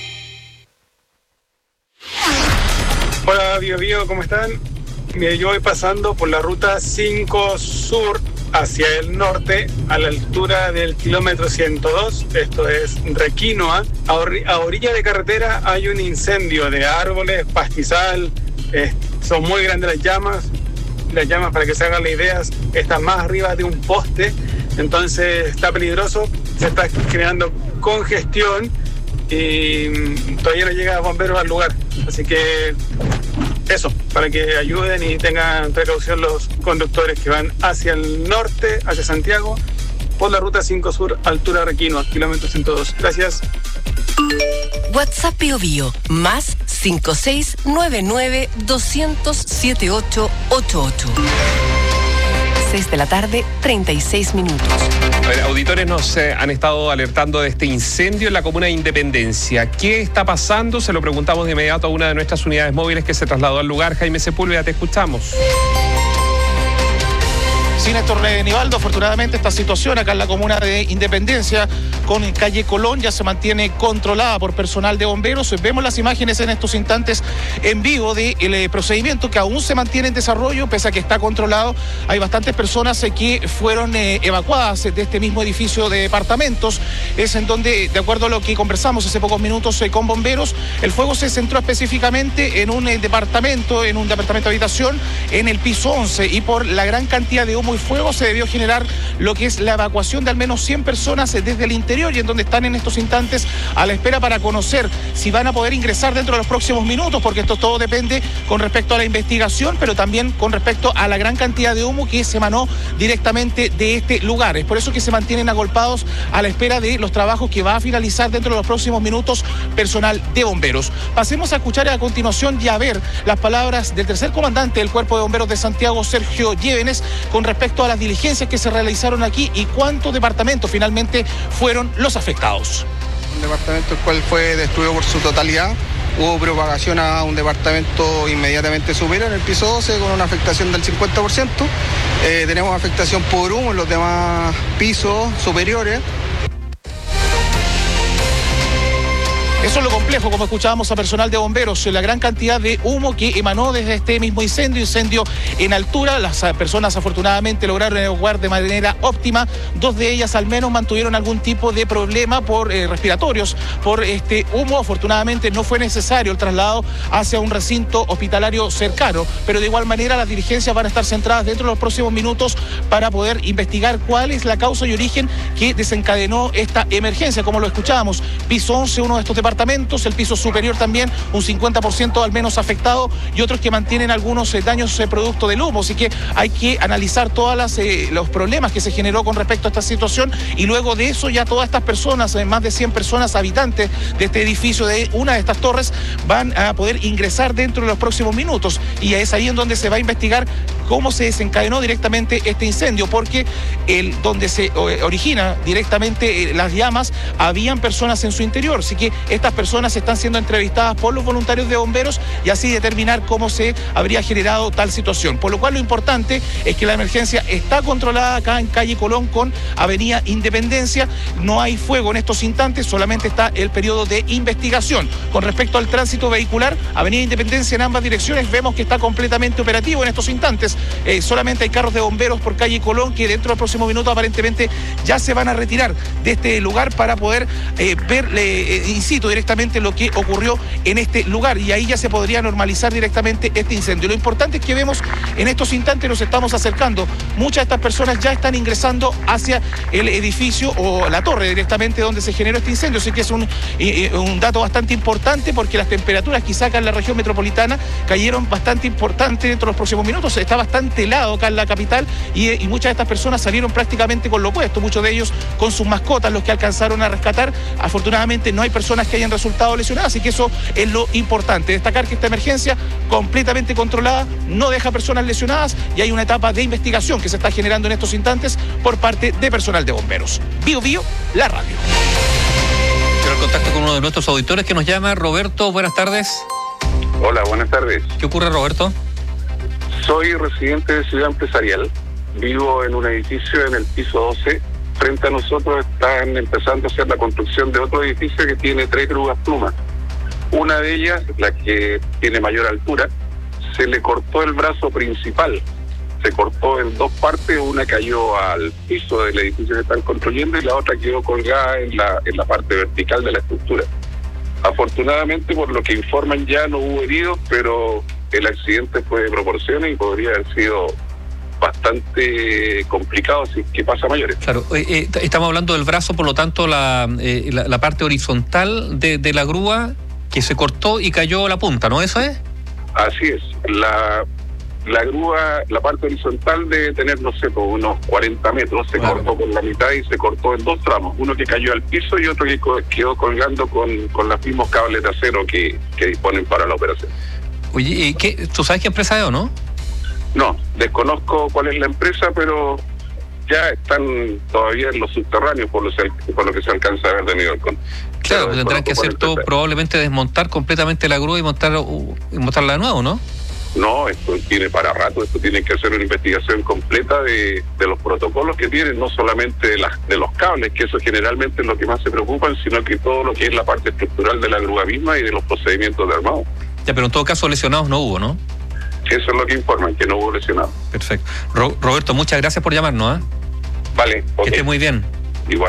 Hola, Bio, ¿cómo están? Mira, yo voy pasando por la ruta 5 Sur hacia el norte, a la altura del kilómetro 102, esto es Requinoa. A orilla de carretera hay un incendio de árboles, pastizal, son muy grandes las llamas, para que se hagan la idea, están más arriba de un poste, entonces está peligroso, se está generando congestión y todavía no llega bomberos al lugar, así que eso, para que ayuden y tengan precaución los conductores que van hacia el norte, hacia Santiago, por la ruta 5 Sur, altura Requinoa, kilómetro 102. Gracias. WhatsApp Bio más 5699 200 7888. 6 de la tarde, 36 minutos. A ver, auditores nos han estado alertando de este incendio en la comuna de Independencia. ¿Qué está pasando? Se lo preguntamos de inmediato a una de nuestras unidades móviles que se trasladó al lugar. Jaime Sepúlveda, te escuchamos. Sí, Néstor Nivaldo, afortunadamente esta situación acá en la comuna de Independencia con calle Colón ya se mantiene controlada por personal de bomberos. Vemos las imágenes en estos instantes en vivo del procedimiento que aún se mantiene en desarrollo, pese a que está controlado. Hay bastantes personas que fueron evacuadas de este mismo edificio de departamentos. Es en donde, de acuerdo a lo que conversamos hace pocos minutos con bomberos, el fuego se centró específicamente en un departamento de habitación en el piso 11, y por la gran cantidad de humo y fuego se debió generar lo que es la evacuación de al menos 100 personas desde el interior, y en donde están en estos instantes a la espera para conocer si van a poder ingresar dentro de los próximos minutos, porque esto todo depende con respecto a la investigación, pero también con respecto a la gran cantidad de humo que se emanó directamente de este lugar. Es por eso que se mantienen agolpados a la espera de los trabajos que va a finalizar dentro de los próximos minutos personal de bomberos. Pasemos a escuchar a continuación y a ver las palabras del tercer comandante del Cuerpo de Bomberos de Santiago, Sergio Llévenes, con respecto a las diligencias que se realizaron aquí y cuántos departamentos finalmente fueron los afectados. Un departamento el cual fue destruido por su totalidad. Hubo propagación a un departamento inmediatamente superior, en el piso 12, con una afectación del 50%. Tenemos afectación por humo en los demás pisos superiores. Eso es lo complejo, como escuchábamos a personal de bomberos, la gran cantidad de humo que emanó desde este mismo incendio en altura. Las personas afortunadamente lograron evacuar de manera óptima. 2 de ellas al menos mantuvieron algún tipo de problema por respiratorios por este humo. Afortunadamente no fue necesario el traslado hacia un recinto hospitalario cercano, pero de igual manera las diligencias van a estar centradas dentro de los próximos minutos para poder investigar cuál es la causa y origen que desencadenó esta emergencia. Como lo escuchábamos, piso 11, uno de estos departamentos, el piso superior también un 50% al menos afectado, y otros que mantienen algunos daños producto del humo. Así que hay que analizar todos los problemas que se generó con respecto a esta situación, y luego de eso ya todas estas personas, más de 100 personas habitantes de este edificio, de una de estas torres, van a poder ingresar dentro de los próximos minutos, y es ahí en donde se va a investigar cómo se desencadenó directamente este incendio, porque donde se origina directamente las llamas, habían personas en su interior. Así que estas personas están siendo entrevistadas por los voluntarios de bomberos y así determinar cómo se habría generado tal situación. Por lo cual lo importante es que la emergencia está controlada acá en calle Colón con avenida Independencia. No hay fuego en estos instantes, solamente está el periodo de investigación. Con respecto al tránsito vehicular, avenida Independencia en ambas direcciones vemos que está completamente operativo en estos instantes. Solamente hay carros de bomberos por calle Colón que dentro del próximo minuto aparentemente ya se van a retirar de este lugar para poder ver in situ directamente lo que ocurrió en este lugar, y ahí ya se podría normalizar directamente este incendio. Lo importante es que vemos en estos instantes, nos estamos acercando, muchas de estas personas ya están ingresando hacia el edificio o la torre directamente donde se generó este incendio. Así que es un dato bastante importante, porque las temperaturas quizá acá en la región metropolitana cayeron bastante importante dentro de los próximos minutos. Está bastante helado acá en la capital y muchas de estas personas salieron prácticamente con lo opuesto, muchos de ellos con sus mascotas, los que alcanzaron a rescatar. Afortunadamente no hay personas que hayan hayan resultado lesionadas, así que eso es lo importante. Destacar que esta emergencia completamente controlada no deja personas lesionadas y hay una etapa de investigación que se está generando en estos instantes por parte de personal de bomberos. Bio Bio, la radio. Quiero el contacto con uno de nuestros auditores que nos llama. Roberto, buenas tardes. Hola, buenas tardes. ¿Qué ocurre, Roberto? Soy residente de Ciudad Empresarial. Vivo en un edificio en el piso 12. Frente a nosotros están empezando a hacer la construcción de otro edificio que tiene 3 grúas plumas. Una de ellas, la que tiene mayor altura, se le cortó el brazo principal. Se cortó en 2 partes, una cayó al piso del edificio que están construyendo y la otra quedó colgada en la parte vertical de la estructura. Afortunadamente, por lo que informan, ya no hubo heridos, pero el accidente fue de proporciones y podría haber sido bastante complicado si es que pasa a mayores. Claro, estamos hablando del brazo, por lo tanto la parte horizontal de la grúa que se cortó y cayó la punta, ¿no? ¿Eso es? Así es. La grúa, la parte horizontal debe tener, no sé, por unos 40 metros, se cortó por la mitad y se cortó en 2 tramos, uno que cayó al piso y otro que quedó colgando con los mismos cables de acero que disponen para la operación. Oye, ¿tú sabes qué empresa es o no? No, desconozco cuál es la empresa, pero ya están todavía en los subterráneos por lo que se alcanza a ver de nivel con. Claro, tendrán que hacer todo, probablemente desmontar completamente la grúa y montarla de nuevo, ¿no? No, esto tiene para rato, esto tiene que hacer una investigación completa de los protocolos que tienen, no solamente de los cables, que eso generalmente es lo que más se preocupan, sino que todo lo que es la parte estructural de la grúa misma y de los procedimientos de armado. Ya, pero en todo caso lesionados no hubo, ¿no? Eso es lo que informan, que no hubo lesionados. Perfecto. Roberto, muchas gracias por llamarnos, ¿eh? Vale, ok. Que esté muy bien. Igual.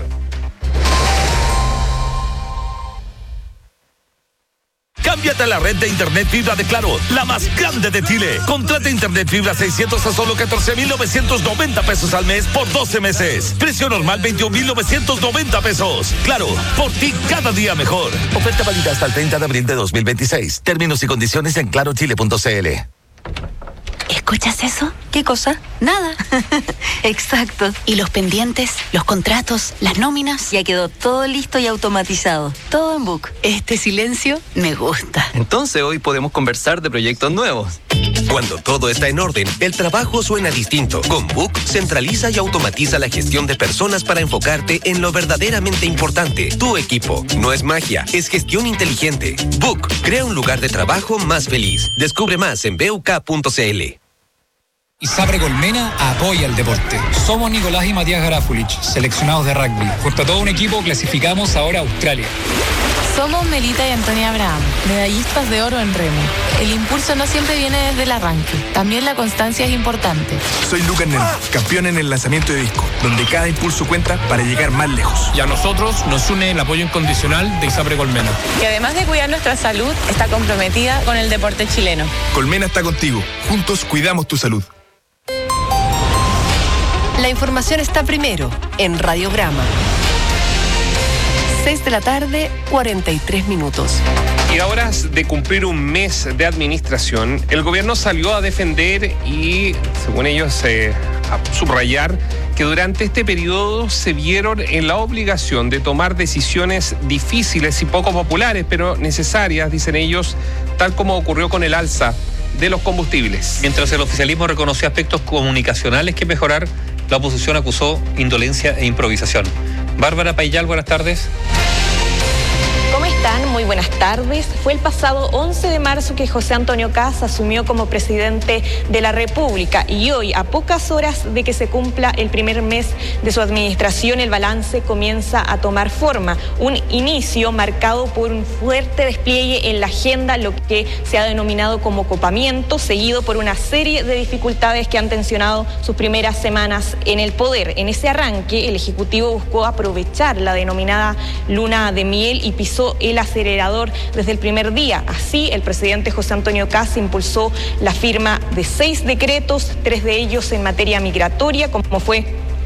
Cámbiate a la red de Internet Fibra de Claro, la más grande de Chile. Contrata Internet Fibra 600 a solo 14,990 pesos al mes por 12 meses. Precio normal 21,990 pesos. Claro, por ti cada día mejor. Oferta válida hasta el 30 de abril de 2026. Términos y condiciones en clarochile.cl. ¿Escuchas eso? ¿Qué cosa? Nada. Exacto. ¿Y los pendientes, los contratos, las nóminas? Ya quedó todo listo y automatizado. Todo en Book. Este silencio me gusta. Entonces hoy podemos conversar de proyectos nuevos. Cuando todo está en orden, el trabajo suena distinto. Con Book, centraliza y automatiza la gestión de personas para enfocarte en lo verdaderamente importante. Tu equipo. No es magia, es gestión inteligente. Book, crea un lugar de trabajo más feliz. Descubre más en buk.cl. ISAPRE Colmena apoya el deporte. Somos Nicolás y Matías Garafulich, seleccionados de rugby. Junto a todo un equipo clasificamos ahora a Australia. Somos Melita y Antonia Abraham, medallistas de oro en remo. El impulso no siempre viene desde el arranque, también la constancia es importante. Soy Lucas Neno, campeón en el lanzamiento de disco, donde cada impulso cuenta para llegar más lejos. Y a nosotros nos une el apoyo incondicional de ISAPRE Colmena. Que además de cuidar nuestra salud, está comprometida con el deporte chileno. Colmena está contigo, juntos cuidamos tu salud. La información está primero en Radiograma. 6 de la tarde, 43 minutos. Y a horas de cumplir un mes de administración, el gobierno salió a defender y, según ellos, a subrayar que durante este periodo se vieron en la obligación de tomar decisiones difíciles y poco populares, pero necesarias, dicen ellos, tal como ocurrió con el alza de los combustibles. Mientras el oficialismo reconoció aspectos comunicacionales que mejorar, la oposición acusó indolencia e improvisación. Bárbara Payal, buenas tardes. ¿Cómo están? Muy buenas tardes. Fue el pasado 11 de marzo que José Antonio Kast asumió como presidente de la República y hoy, a pocas horas de que se cumpla el primer mes de su administración, el balance comienza a tomar forma. Un inicio marcado por un fuerte despliegue en la agenda, lo que se ha denominado como copamiento, seguido por una serie de dificultades que han tensionado sus primeras semanas en el poder. En ese arranque, el Ejecutivo buscó aprovechar la denominada luna de miel y pisó el acelerador desde el primer día. Así, el presidente José Antonio Kast impulsó la firma de 6 decretos, 3 de ellos en materia migratoria, como fue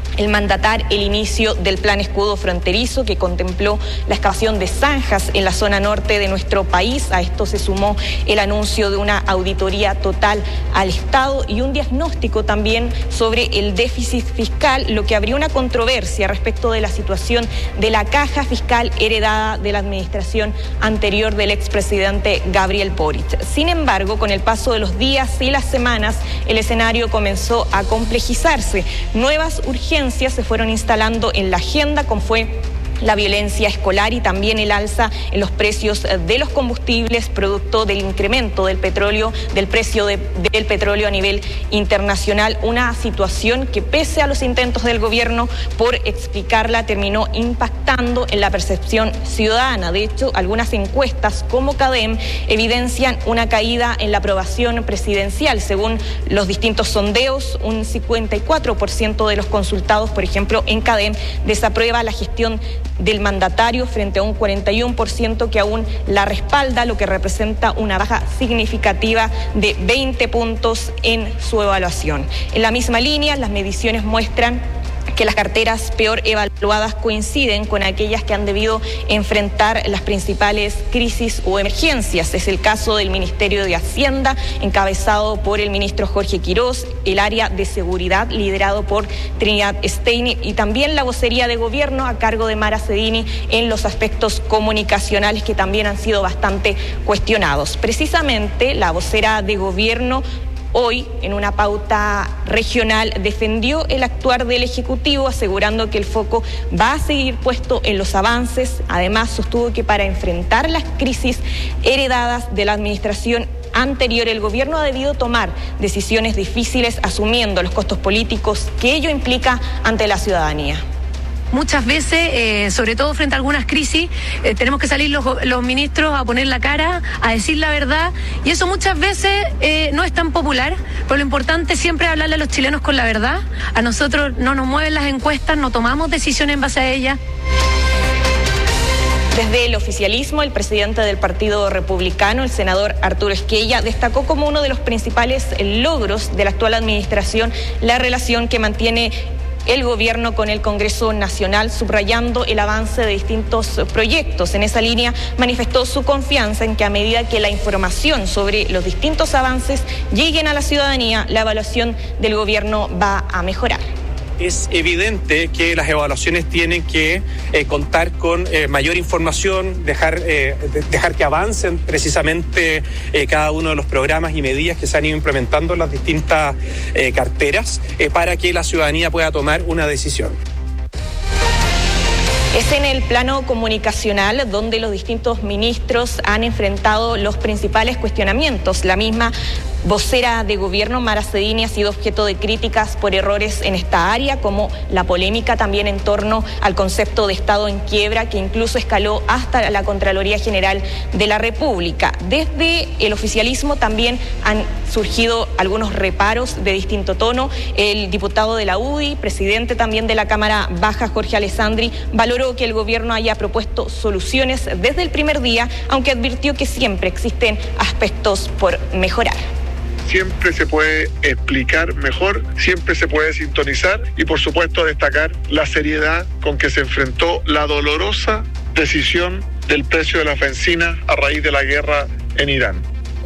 el mandatar el inicio del plan escudo fronterizo que contempló la excavación de zanjas en la zona norte de nuestro país. A esto se sumó el anuncio de una auditoría total al Estado y un diagnóstico también sobre el déficit fiscal, lo que abrió una controversia respecto de la situación de la caja fiscal heredada de la administración anterior del expresidente Gabriel Boric. Sin embargo, con el paso de los días y las semanas, el escenario comenzó a complejizarse. Nuevas urgencias se fueron instalando en la agenda, como fue la violencia escolar y también el alza en los precios de los combustibles producto del incremento del petróleo, del precio del petróleo a nivel internacional, una situación que pese a los intentos del gobierno por explicarla terminó impactando en la percepción ciudadana. De hecho, algunas encuestas como CADEM evidencian una caída en la aprobación presidencial. Según los distintos sondeos, un 54% de los consultados, por ejemplo, en CADEM, desaprueba la gestión del mandatario frente a un 41% que aún la respalda, lo que representa una baja significativa de 20 puntos en su evaluación. En la misma línea, las mediciones muestran que las carteras peor evaluadas coinciden con aquellas que han debido enfrentar las principales crisis o emergencias. Es el caso del Ministerio de Hacienda, encabezado por el ministro Jorge Quirós, el área de seguridad, liderado por Trinidad Steiner, y también la vocería de gobierno a cargo de Mara Cedini en los aspectos comunicacionales, que también han sido bastante cuestionados. Precisamente, la vocera de gobierno hoy, en una pauta regional, defendió el actuar del Ejecutivo, asegurando que el foco va a seguir puesto en los avances. Además, sostuvo que para enfrentar las crisis heredadas de la administración anterior, el gobierno ha debido tomar decisiones difíciles, asumiendo los costos políticos que ello implica ante la ciudadanía. Muchas veces, sobre todo frente a algunas crisis, tenemos que salir los ministros a poner la cara, a decir la verdad, y eso muchas veces no es tan popular, pero lo importante es siempre hablarle a los chilenos con la verdad. A nosotros no nos mueven las encuestas, no tomamos decisiones en base a ellas. Desde el oficialismo, el presidente del Partido Republicano, el senador Arturo Esquella, destacó como uno de los principales logros de la actual administración la relación que mantiene el gobierno con el Congreso Nacional, subrayando el avance de distintos proyectos. En esa línea manifestó su confianza en que a medida que la información sobre los distintos avances lleguen a la ciudadanía, la evaluación del gobierno va a mejorar. Es evidente que las evaluaciones tienen que contar con mayor información, dejar que avancen precisamente cada uno de los programas y medidas que se han ido implementando en las distintas carteras para que la ciudadanía pueda tomar una decisión. Es en el plano comunicacional donde los distintos ministros han enfrentado los principales cuestionamientos. La misma vocera de gobierno, Mara Cedini, ha sido objeto de críticas por errores en esta área, como la polémica también en torno al concepto de Estado en quiebra, que incluso escaló hasta la Contraloría General de la República. Desde el oficialismo también han surgido algunos reparos de distinto tono. El diputado de la UDI, presidente también de la Cámara Baja, Jorge Alessandri, valoró que el gobierno haya propuesto soluciones desde el primer día, aunque advirtió que siempre existen aspectos por mejorar. Siempre se puede explicar mejor, siempre se puede sintonizar y por supuesto destacar la seriedad con que se enfrentó la dolorosa decisión del precio de la bencina a raíz de la guerra en Irán.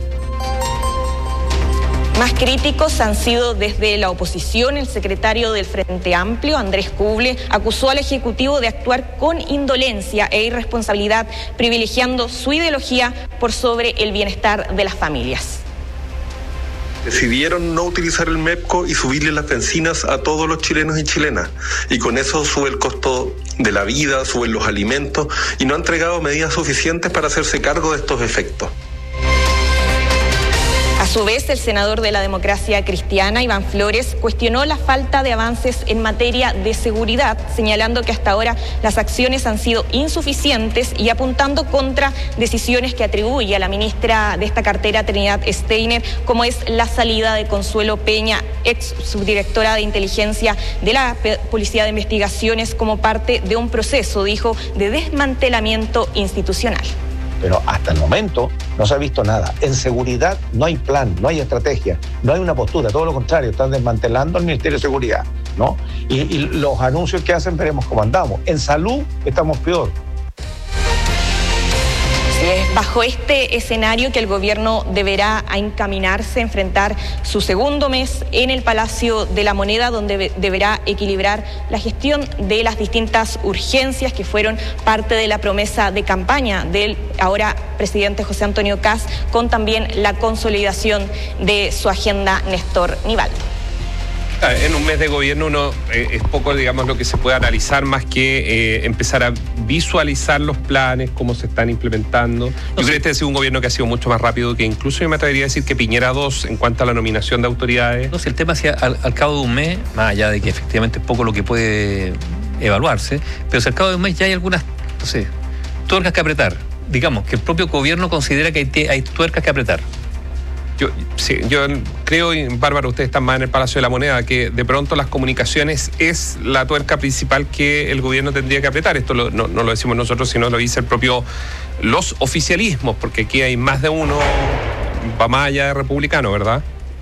Más críticos han sido desde la oposición. El secretario del Frente Amplio, Andrés Kuble, acusó al Ejecutivo de actuar con indolencia e irresponsabilidad, privilegiando su ideología por sobre el bienestar de las familias. Decidieron no utilizar el MEPCO y subirle las bencinas a todos los chilenos y chilenas. Y con eso sube el costo de la vida, suben los alimentos y no han entregado medidas suficientes para hacerse cargo de estos efectos. A su vez, el senador de la Democracia Cristiana, Iván Flores, cuestionó la falta de avances en materia de seguridad, señalando que hasta ahora las acciones han sido insuficientes y apuntando contra decisiones que atribuye a la ministra de esta cartera, Trinidad Steiner, como es la salida de Consuelo Peña, ex subdirectora de inteligencia de la Policía de Investigaciones, como parte de un proceso, dijo, de desmantelamiento institucional. Pero hasta el momento no se ha visto nada. En seguridad no hay plan, no hay estrategia, no hay una postura, todo lo contrario, están desmantelando el Ministerio de Seguridad. ¿no? Y los anuncios que hacen veremos cómo andamos. En salud estamos peor. Es bajo este escenario que el gobierno deberá encaminarse a enfrentar su segundo mes en el Palacio de la Moneda, donde deberá equilibrar la gestión de las distintas urgencias que fueron parte de la promesa de campaña del ahora presidente José Antonio Kast, con también la consolidación de su agenda Néstor Nivaldo. En un mes de gobierno es poco, digamos, lo que se puede analizar más que empezar a visualizar los planes, cómo se están implementando. Yo creo que este ha sido un gobierno que ha sido mucho más rápido que incluso yo me atrevería a decir que Piñera 2 en cuanto a la nominación de autoridades. No sé, el tema es que al cabo de un mes, más allá de que efectivamente es poco lo que puede evaluarse, pero si al cabo de un mes ya hay algunas, no sé, tuercas que apretar. Digamos que el propio gobierno considera que hay tuercas que apretar. Yo creo, y Bárbara, ustedes están más en el Palacio de la Moneda, que de pronto las comunicaciones es la tuerca principal que el gobierno tendría que apretar. Esto no lo decimos nosotros, sino lo dice los oficialismos, porque aquí hay más de uno, va más allá de republicano, ¿verdad?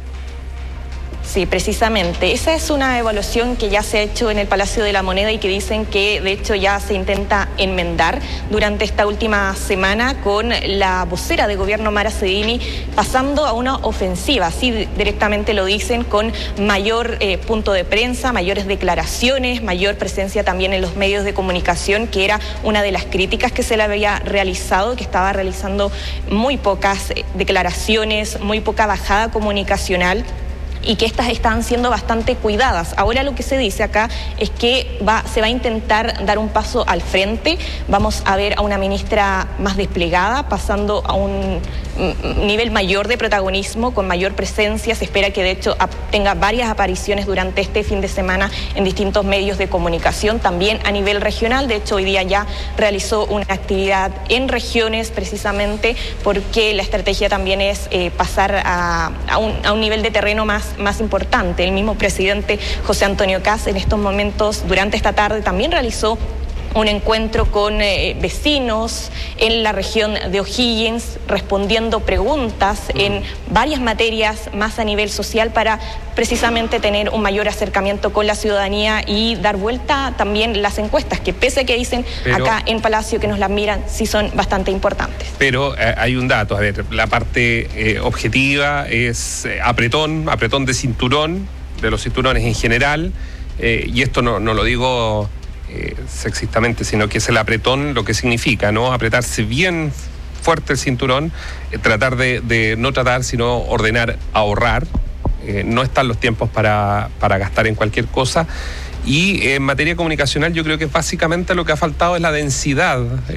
Sí, precisamente. Esa es una evaluación que ya se ha hecho en el Palacio de la Moneda y que dicen que de hecho ya se intenta enmendar durante esta última semana con la vocera de gobierno Mara Cedini pasando a una ofensiva, así directamente lo dicen, con mayor punto de prensa, mayores declaraciones, mayor presencia también en los medios de comunicación, que era una de las críticas que se le había realizado, que estaba realizando muy pocas declaraciones, muy poca bajada comunicacional, y que estas están siendo bastante cuidadas. Ahora lo que se dice acá es que se va a intentar dar un paso al frente. Vamos a ver a una ministra más desplegada, pasando a un nivel mayor de protagonismo, con mayor presencia. Se espera que de hecho tenga varias apariciones durante este fin de semana en distintos medios de comunicación, también a nivel regional. De hecho, hoy día ya realizó una actividad en regiones, precisamente porque la estrategia también es pasar a un nivel de terreno más importante. El mismo presidente José Antonio Kast en estos momentos, durante esta tarde, también realizó un encuentro con vecinos en la región de O'Higgins, respondiendo preguntas en varias materias más a nivel social para precisamente tener un mayor acercamiento con la ciudadanía y dar vuelta también las encuestas, que pese a que dicen acá en Palacio que nos las miran, sí son bastante importantes. Pero hay un dato, a ver, la parte objetiva es apretón de cinturón, de los cinturones en general, y esto no lo digo sexistamente, sino que es el apretón lo que significa, ¿no? Apretarse bien fuerte el cinturón, tratar de no tratar, sino ordenar, ahorrar. No están los tiempos para gastar en cualquier cosa. Y en materia comunicacional yo creo que básicamente lo que ha faltado es la densidad.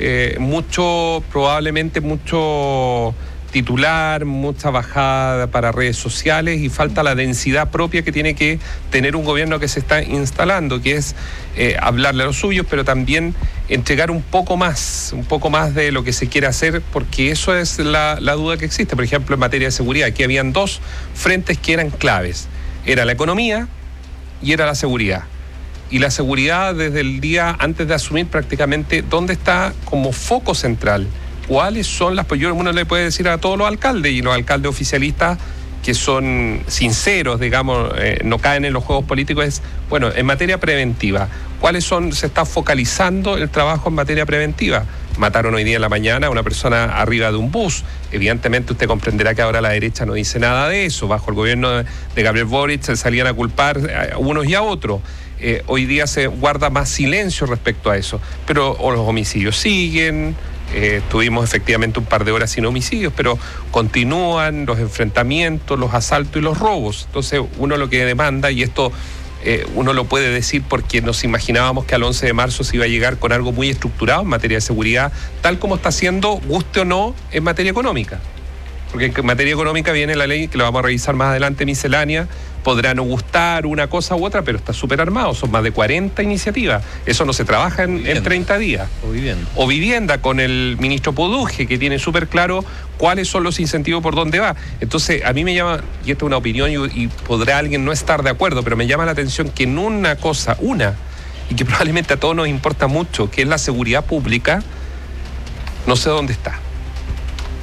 Probablemente mucho titular, mucha bajada para redes sociales, y falta la densidad propia que tiene que tener un gobierno que se está instalando, que es hablarle a los suyos, pero también entregar un poco más de lo que se quiere hacer, porque eso es la duda que existe. Por ejemplo, en materia de seguridad, aquí habían dos frentes que eran claves: era la economía y era la seguridad. Y la seguridad, desde el día antes de asumir prácticamente, ¿dónde está como foco central? ¿Cuáles son las? Pues uno le puede decir a todos los alcaldes, y los alcaldes oficialistas que son sinceros, digamos, no caen en los juegos políticos, es, bueno, en materia preventiva, ¿cuáles son? Se está focalizando el trabajo en materia preventiva. Mataron hoy día en la mañana a una persona arriba de un bus. Evidentemente usted comprenderá que ahora la derecha no dice nada de eso. Bajo el gobierno de Gabriel Boric se salían a culpar a unos y a otros. Hoy día se guarda más silencio respecto a eso. Pero los homicidios siguen. Tuvimos efectivamente un par de horas sin homicidios, pero continúan los enfrentamientos, los asaltos y los robos. Entonces uno lo que demanda, y esto uno lo puede decir porque nos imaginábamos que al 11 de marzo se iba a llegar con algo muy estructurado en materia de seguridad, tal como está haciendo, guste o no, en materia económica. Porque en materia económica viene la ley, que la vamos a revisar más adelante, miscelánea. Podrá no gustar una cosa u otra, pero está súper armado. Son más de 40 iniciativas. Eso no se trabaja en 30 días. O vivienda, con el ministro Poduje, que tiene súper claro cuáles son los incentivos por dónde va. Entonces, a mí me llama, y esta es una opinión, y podrá alguien no estar de acuerdo, pero me llama la atención que en una cosa, y que probablemente a todos nos importa mucho, que es la seguridad pública, no sé dónde está.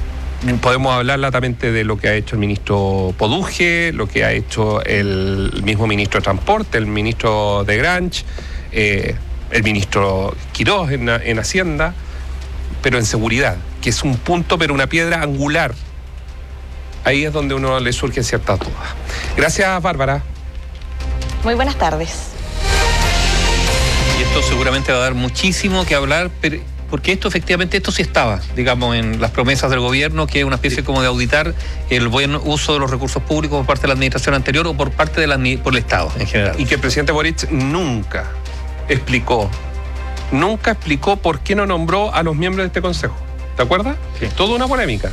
Podemos hablar latamente de lo que ha hecho el ministro Poduje, lo que ha hecho el mismo ministro de Transporte, el ministro de Granch, el ministro Quirós en Hacienda, pero en seguridad, que es un punto, pero una piedra angular. Ahí es donde uno le surgen ciertas dudas. Gracias, Bárbara. Muy buenas tardes. Y esto seguramente va a dar muchísimo que hablar, porque esto efectivamente, esto sí estaba, digamos, en las promesas del gobierno, que es una especie como de auditar el buen uso de los recursos públicos por parte de la administración anterior o por parte de por el Estado en general. Y que el presidente Boric nunca explicó por qué no nombró a los miembros de este consejo. ¿Te acuerdas? Sí. Toda una polémica.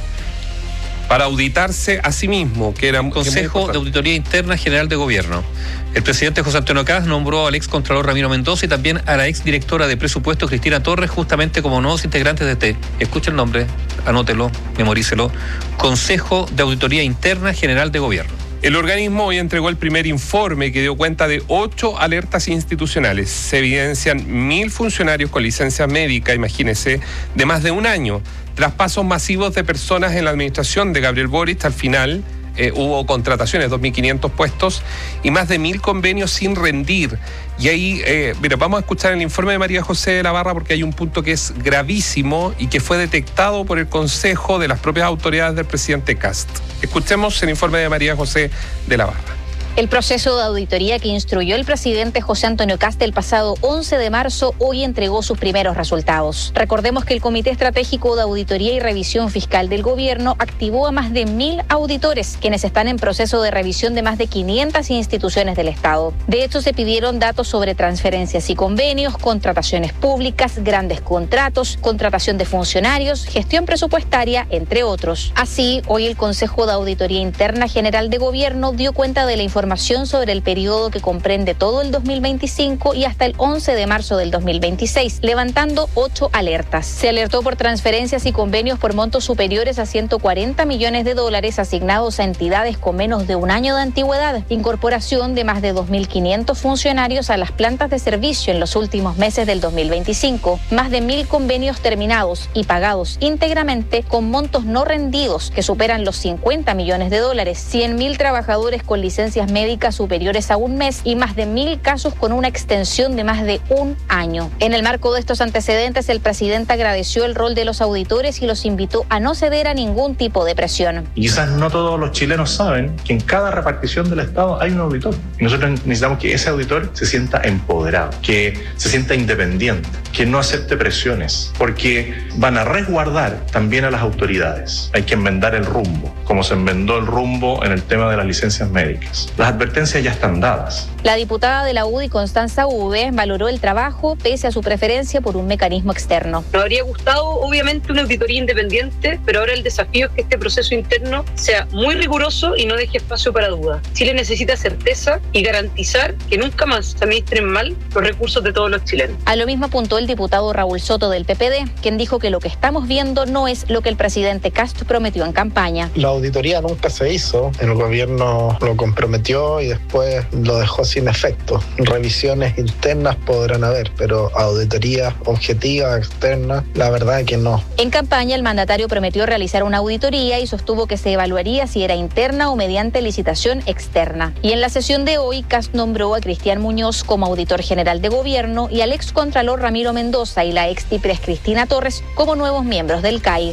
Para auditarse a sí mismo, que era un Consejo de Auditoría Interna General de Gobierno. El presidente José Antonio Caz nombró al ex contralor Ramiro Mendoza y también a la ex directora de presupuesto Cristina Torres justamente como nuevos integrantes de este. Escucha el nombre, anótelo, memorícelo. Consejo de Auditoría Interna General de Gobierno. El organismo hoy entregó el primer informe que dio cuenta de 8 alertas institucionales. Se evidencian 1.000 funcionarios con licencia médica, imagínense, de más de un año. Traspasos masivos de personas en la administración de Gabriel Boric. Al final hubo contrataciones, 2.500 puestos y más de 1.000 convenios sin rendir. Y ahí, mira, vamos a escuchar el informe de María José de la Barra porque hay un punto que es gravísimo y que fue detectado por el Consejo de las propias autoridades del presidente Kast. Escuchemos el informe de María José de la Barra. El proceso de auditoría que instruyó el presidente José Antonio Kast el pasado 11 de marzo hoy entregó sus primeros resultados. Recordemos que el Comité Estratégico de Auditoría y Revisión Fiscal del Gobierno activó a más de 1.000 auditores, quienes están en proceso de revisión de más de 500 instituciones del Estado. De hecho, se pidieron datos sobre transferencias y convenios, contrataciones públicas, grandes contratos, contratación de funcionarios, gestión presupuestaria, entre otros. Así, hoy el Consejo de Auditoría Interna General de Gobierno dio cuenta de la información sobre el periodo que comprende todo el 2025 y hasta el 11 de marzo del 2026, levantando 8 alertas. Se alertó por transferencias y convenios por montos superiores a $140 millones asignados a entidades con menos de un año de antigüedad, incorporación de más de 2.500 funcionarios a las plantas de servicio en los últimos meses del 2025, más de 1.000 convenios terminados y pagados íntegramente con montos no rendidos que superan los $50 millones, 100.000 trabajadores con licencias médicas superiores a un mes y más de 1.000 casos con una extensión de más de un año. En el marco de estos antecedentes, el presidente agradeció el rol de los auditores y los invitó a no ceder a ningún tipo de presión. Y quizás no todos los chilenos saben que en cada repartición del Estado hay un auditor. Y nosotros necesitamos que ese auditor se sienta empoderado, que se sienta independiente, que no acepte presiones, porque van a resguardar también a las autoridades. Hay que enmendar el rumbo, como se enmendó el rumbo en el tema de las licencias médicas. Las advertencias ya están dadas. La diputada de la UDI, Constanza Uve, valoró el trabajo pese a su preferencia por un mecanismo externo. Nos habría gustado, obviamente, una auditoría independiente, pero ahora el desafío es que este proceso interno sea muy riguroso y no deje espacio para dudas. Chile necesita certeza y garantizar que nunca más se administren mal los recursos de todos los chilenos. A lo mismo apuntó el diputado Raúl Soto del PPD, quien dijo que lo que estamos viendo no es lo que el presidente Kast prometió en campaña. La auditoría nunca se hizo, el gobierno lo comprometió y después lo dejó sin efecto. Revisiones internas podrán haber, pero auditoría objetiva, externa, la verdad que no. En campaña, el mandatario prometió realizar una auditoría y sostuvo que se evaluaría si era interna o mediante licitación externa. Y en la sesión de hoy, Kast nombró a Cristian Muñoz como auditor general de gobierno y al ex contralor Ramiro Mendoza y la ex tipres Cristina Torres como nuevos miembros del CAIG.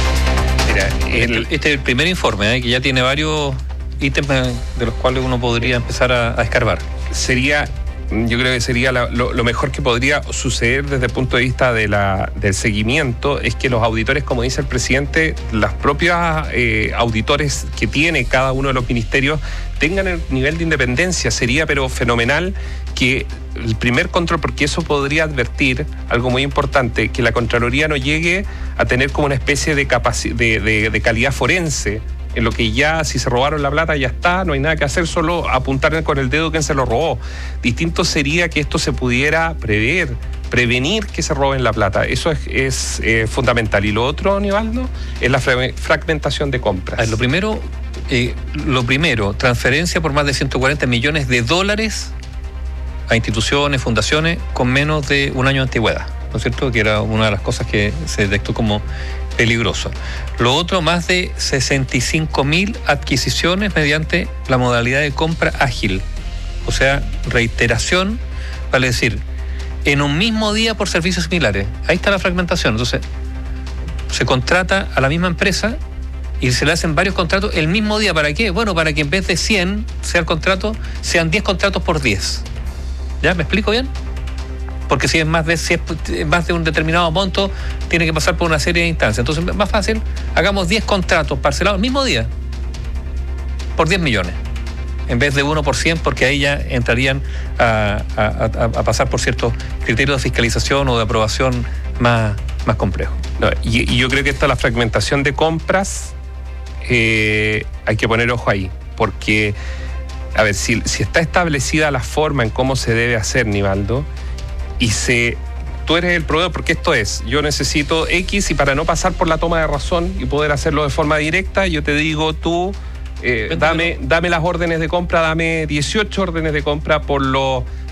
Mira, este es el primer informe, que ya tiene varios ítems de los cuales uno podría empezar a escarbar. Yo creo que sería lo mejor que podría suceder desde el punto de vista del seguimiento, es que los auditores, como dice el presidente, las propias auditores que tiene cada uno de los ministerios tengan el nivel de independencia. Sería pero fenomenal que el primer control, porque eso podría advertir algo muy importante, que la Contraloría no llegue a tener como una especie de calidad forense, en lo que ya, si se robaron la plata, ya está, no hay nada que hacer, solo apuntar con el dedo quién se lo robó. Distinto sería que esto se pudiera prevenir que se roben la plata. Eso es fundamental. Y lo otro, Aníbaldo, es la fragmentación de compras. Lo primero, transferencia por más de $140 millones a instituciones, fundaciones con menos de un año de antigüedad. ¿no es cierto?, que era una de las cosas que se detectó como peligroso. Lo otro, más de 65.000 adquisiciones mediante la modalidad de compra ágil, o sea, reiteración, vale decir, en un mismo día por servicios similares. Ahí está la fragmentación. Entonces, se contrata a la misma empresa y se le hacen varios contratos el mismo día. ¿Para qué? Bueno, para que en vez de 100 sea el contrato, sean 10 contratos por 10. ¿Ya? ¿Me explico bien? Porque si es más de un determinado monto, tiene que pasar por una serie de instancias. Entonces, es más fácil, hagamos 10 contratos parcelados el mismo día, por 10 millones, en vez de 1 por 100, porque ahí ya entrarían a pasar por ciertos criterios de fiscalización o de aprobación más complejos. No, y yo creo que esta, la fragmentación de compras, hay que poner ojo ahí, porque, a ver, si está establecida la forma en cómo se debe hacer, Nivaldo, y tú eres el proveedor, porque esto es, yo necesito X y para no pasar por la toma de razón y poder hacerlo de forma directa, yo te digo, tú dame las órdenes de compra, dame 18 órdenes de compra por los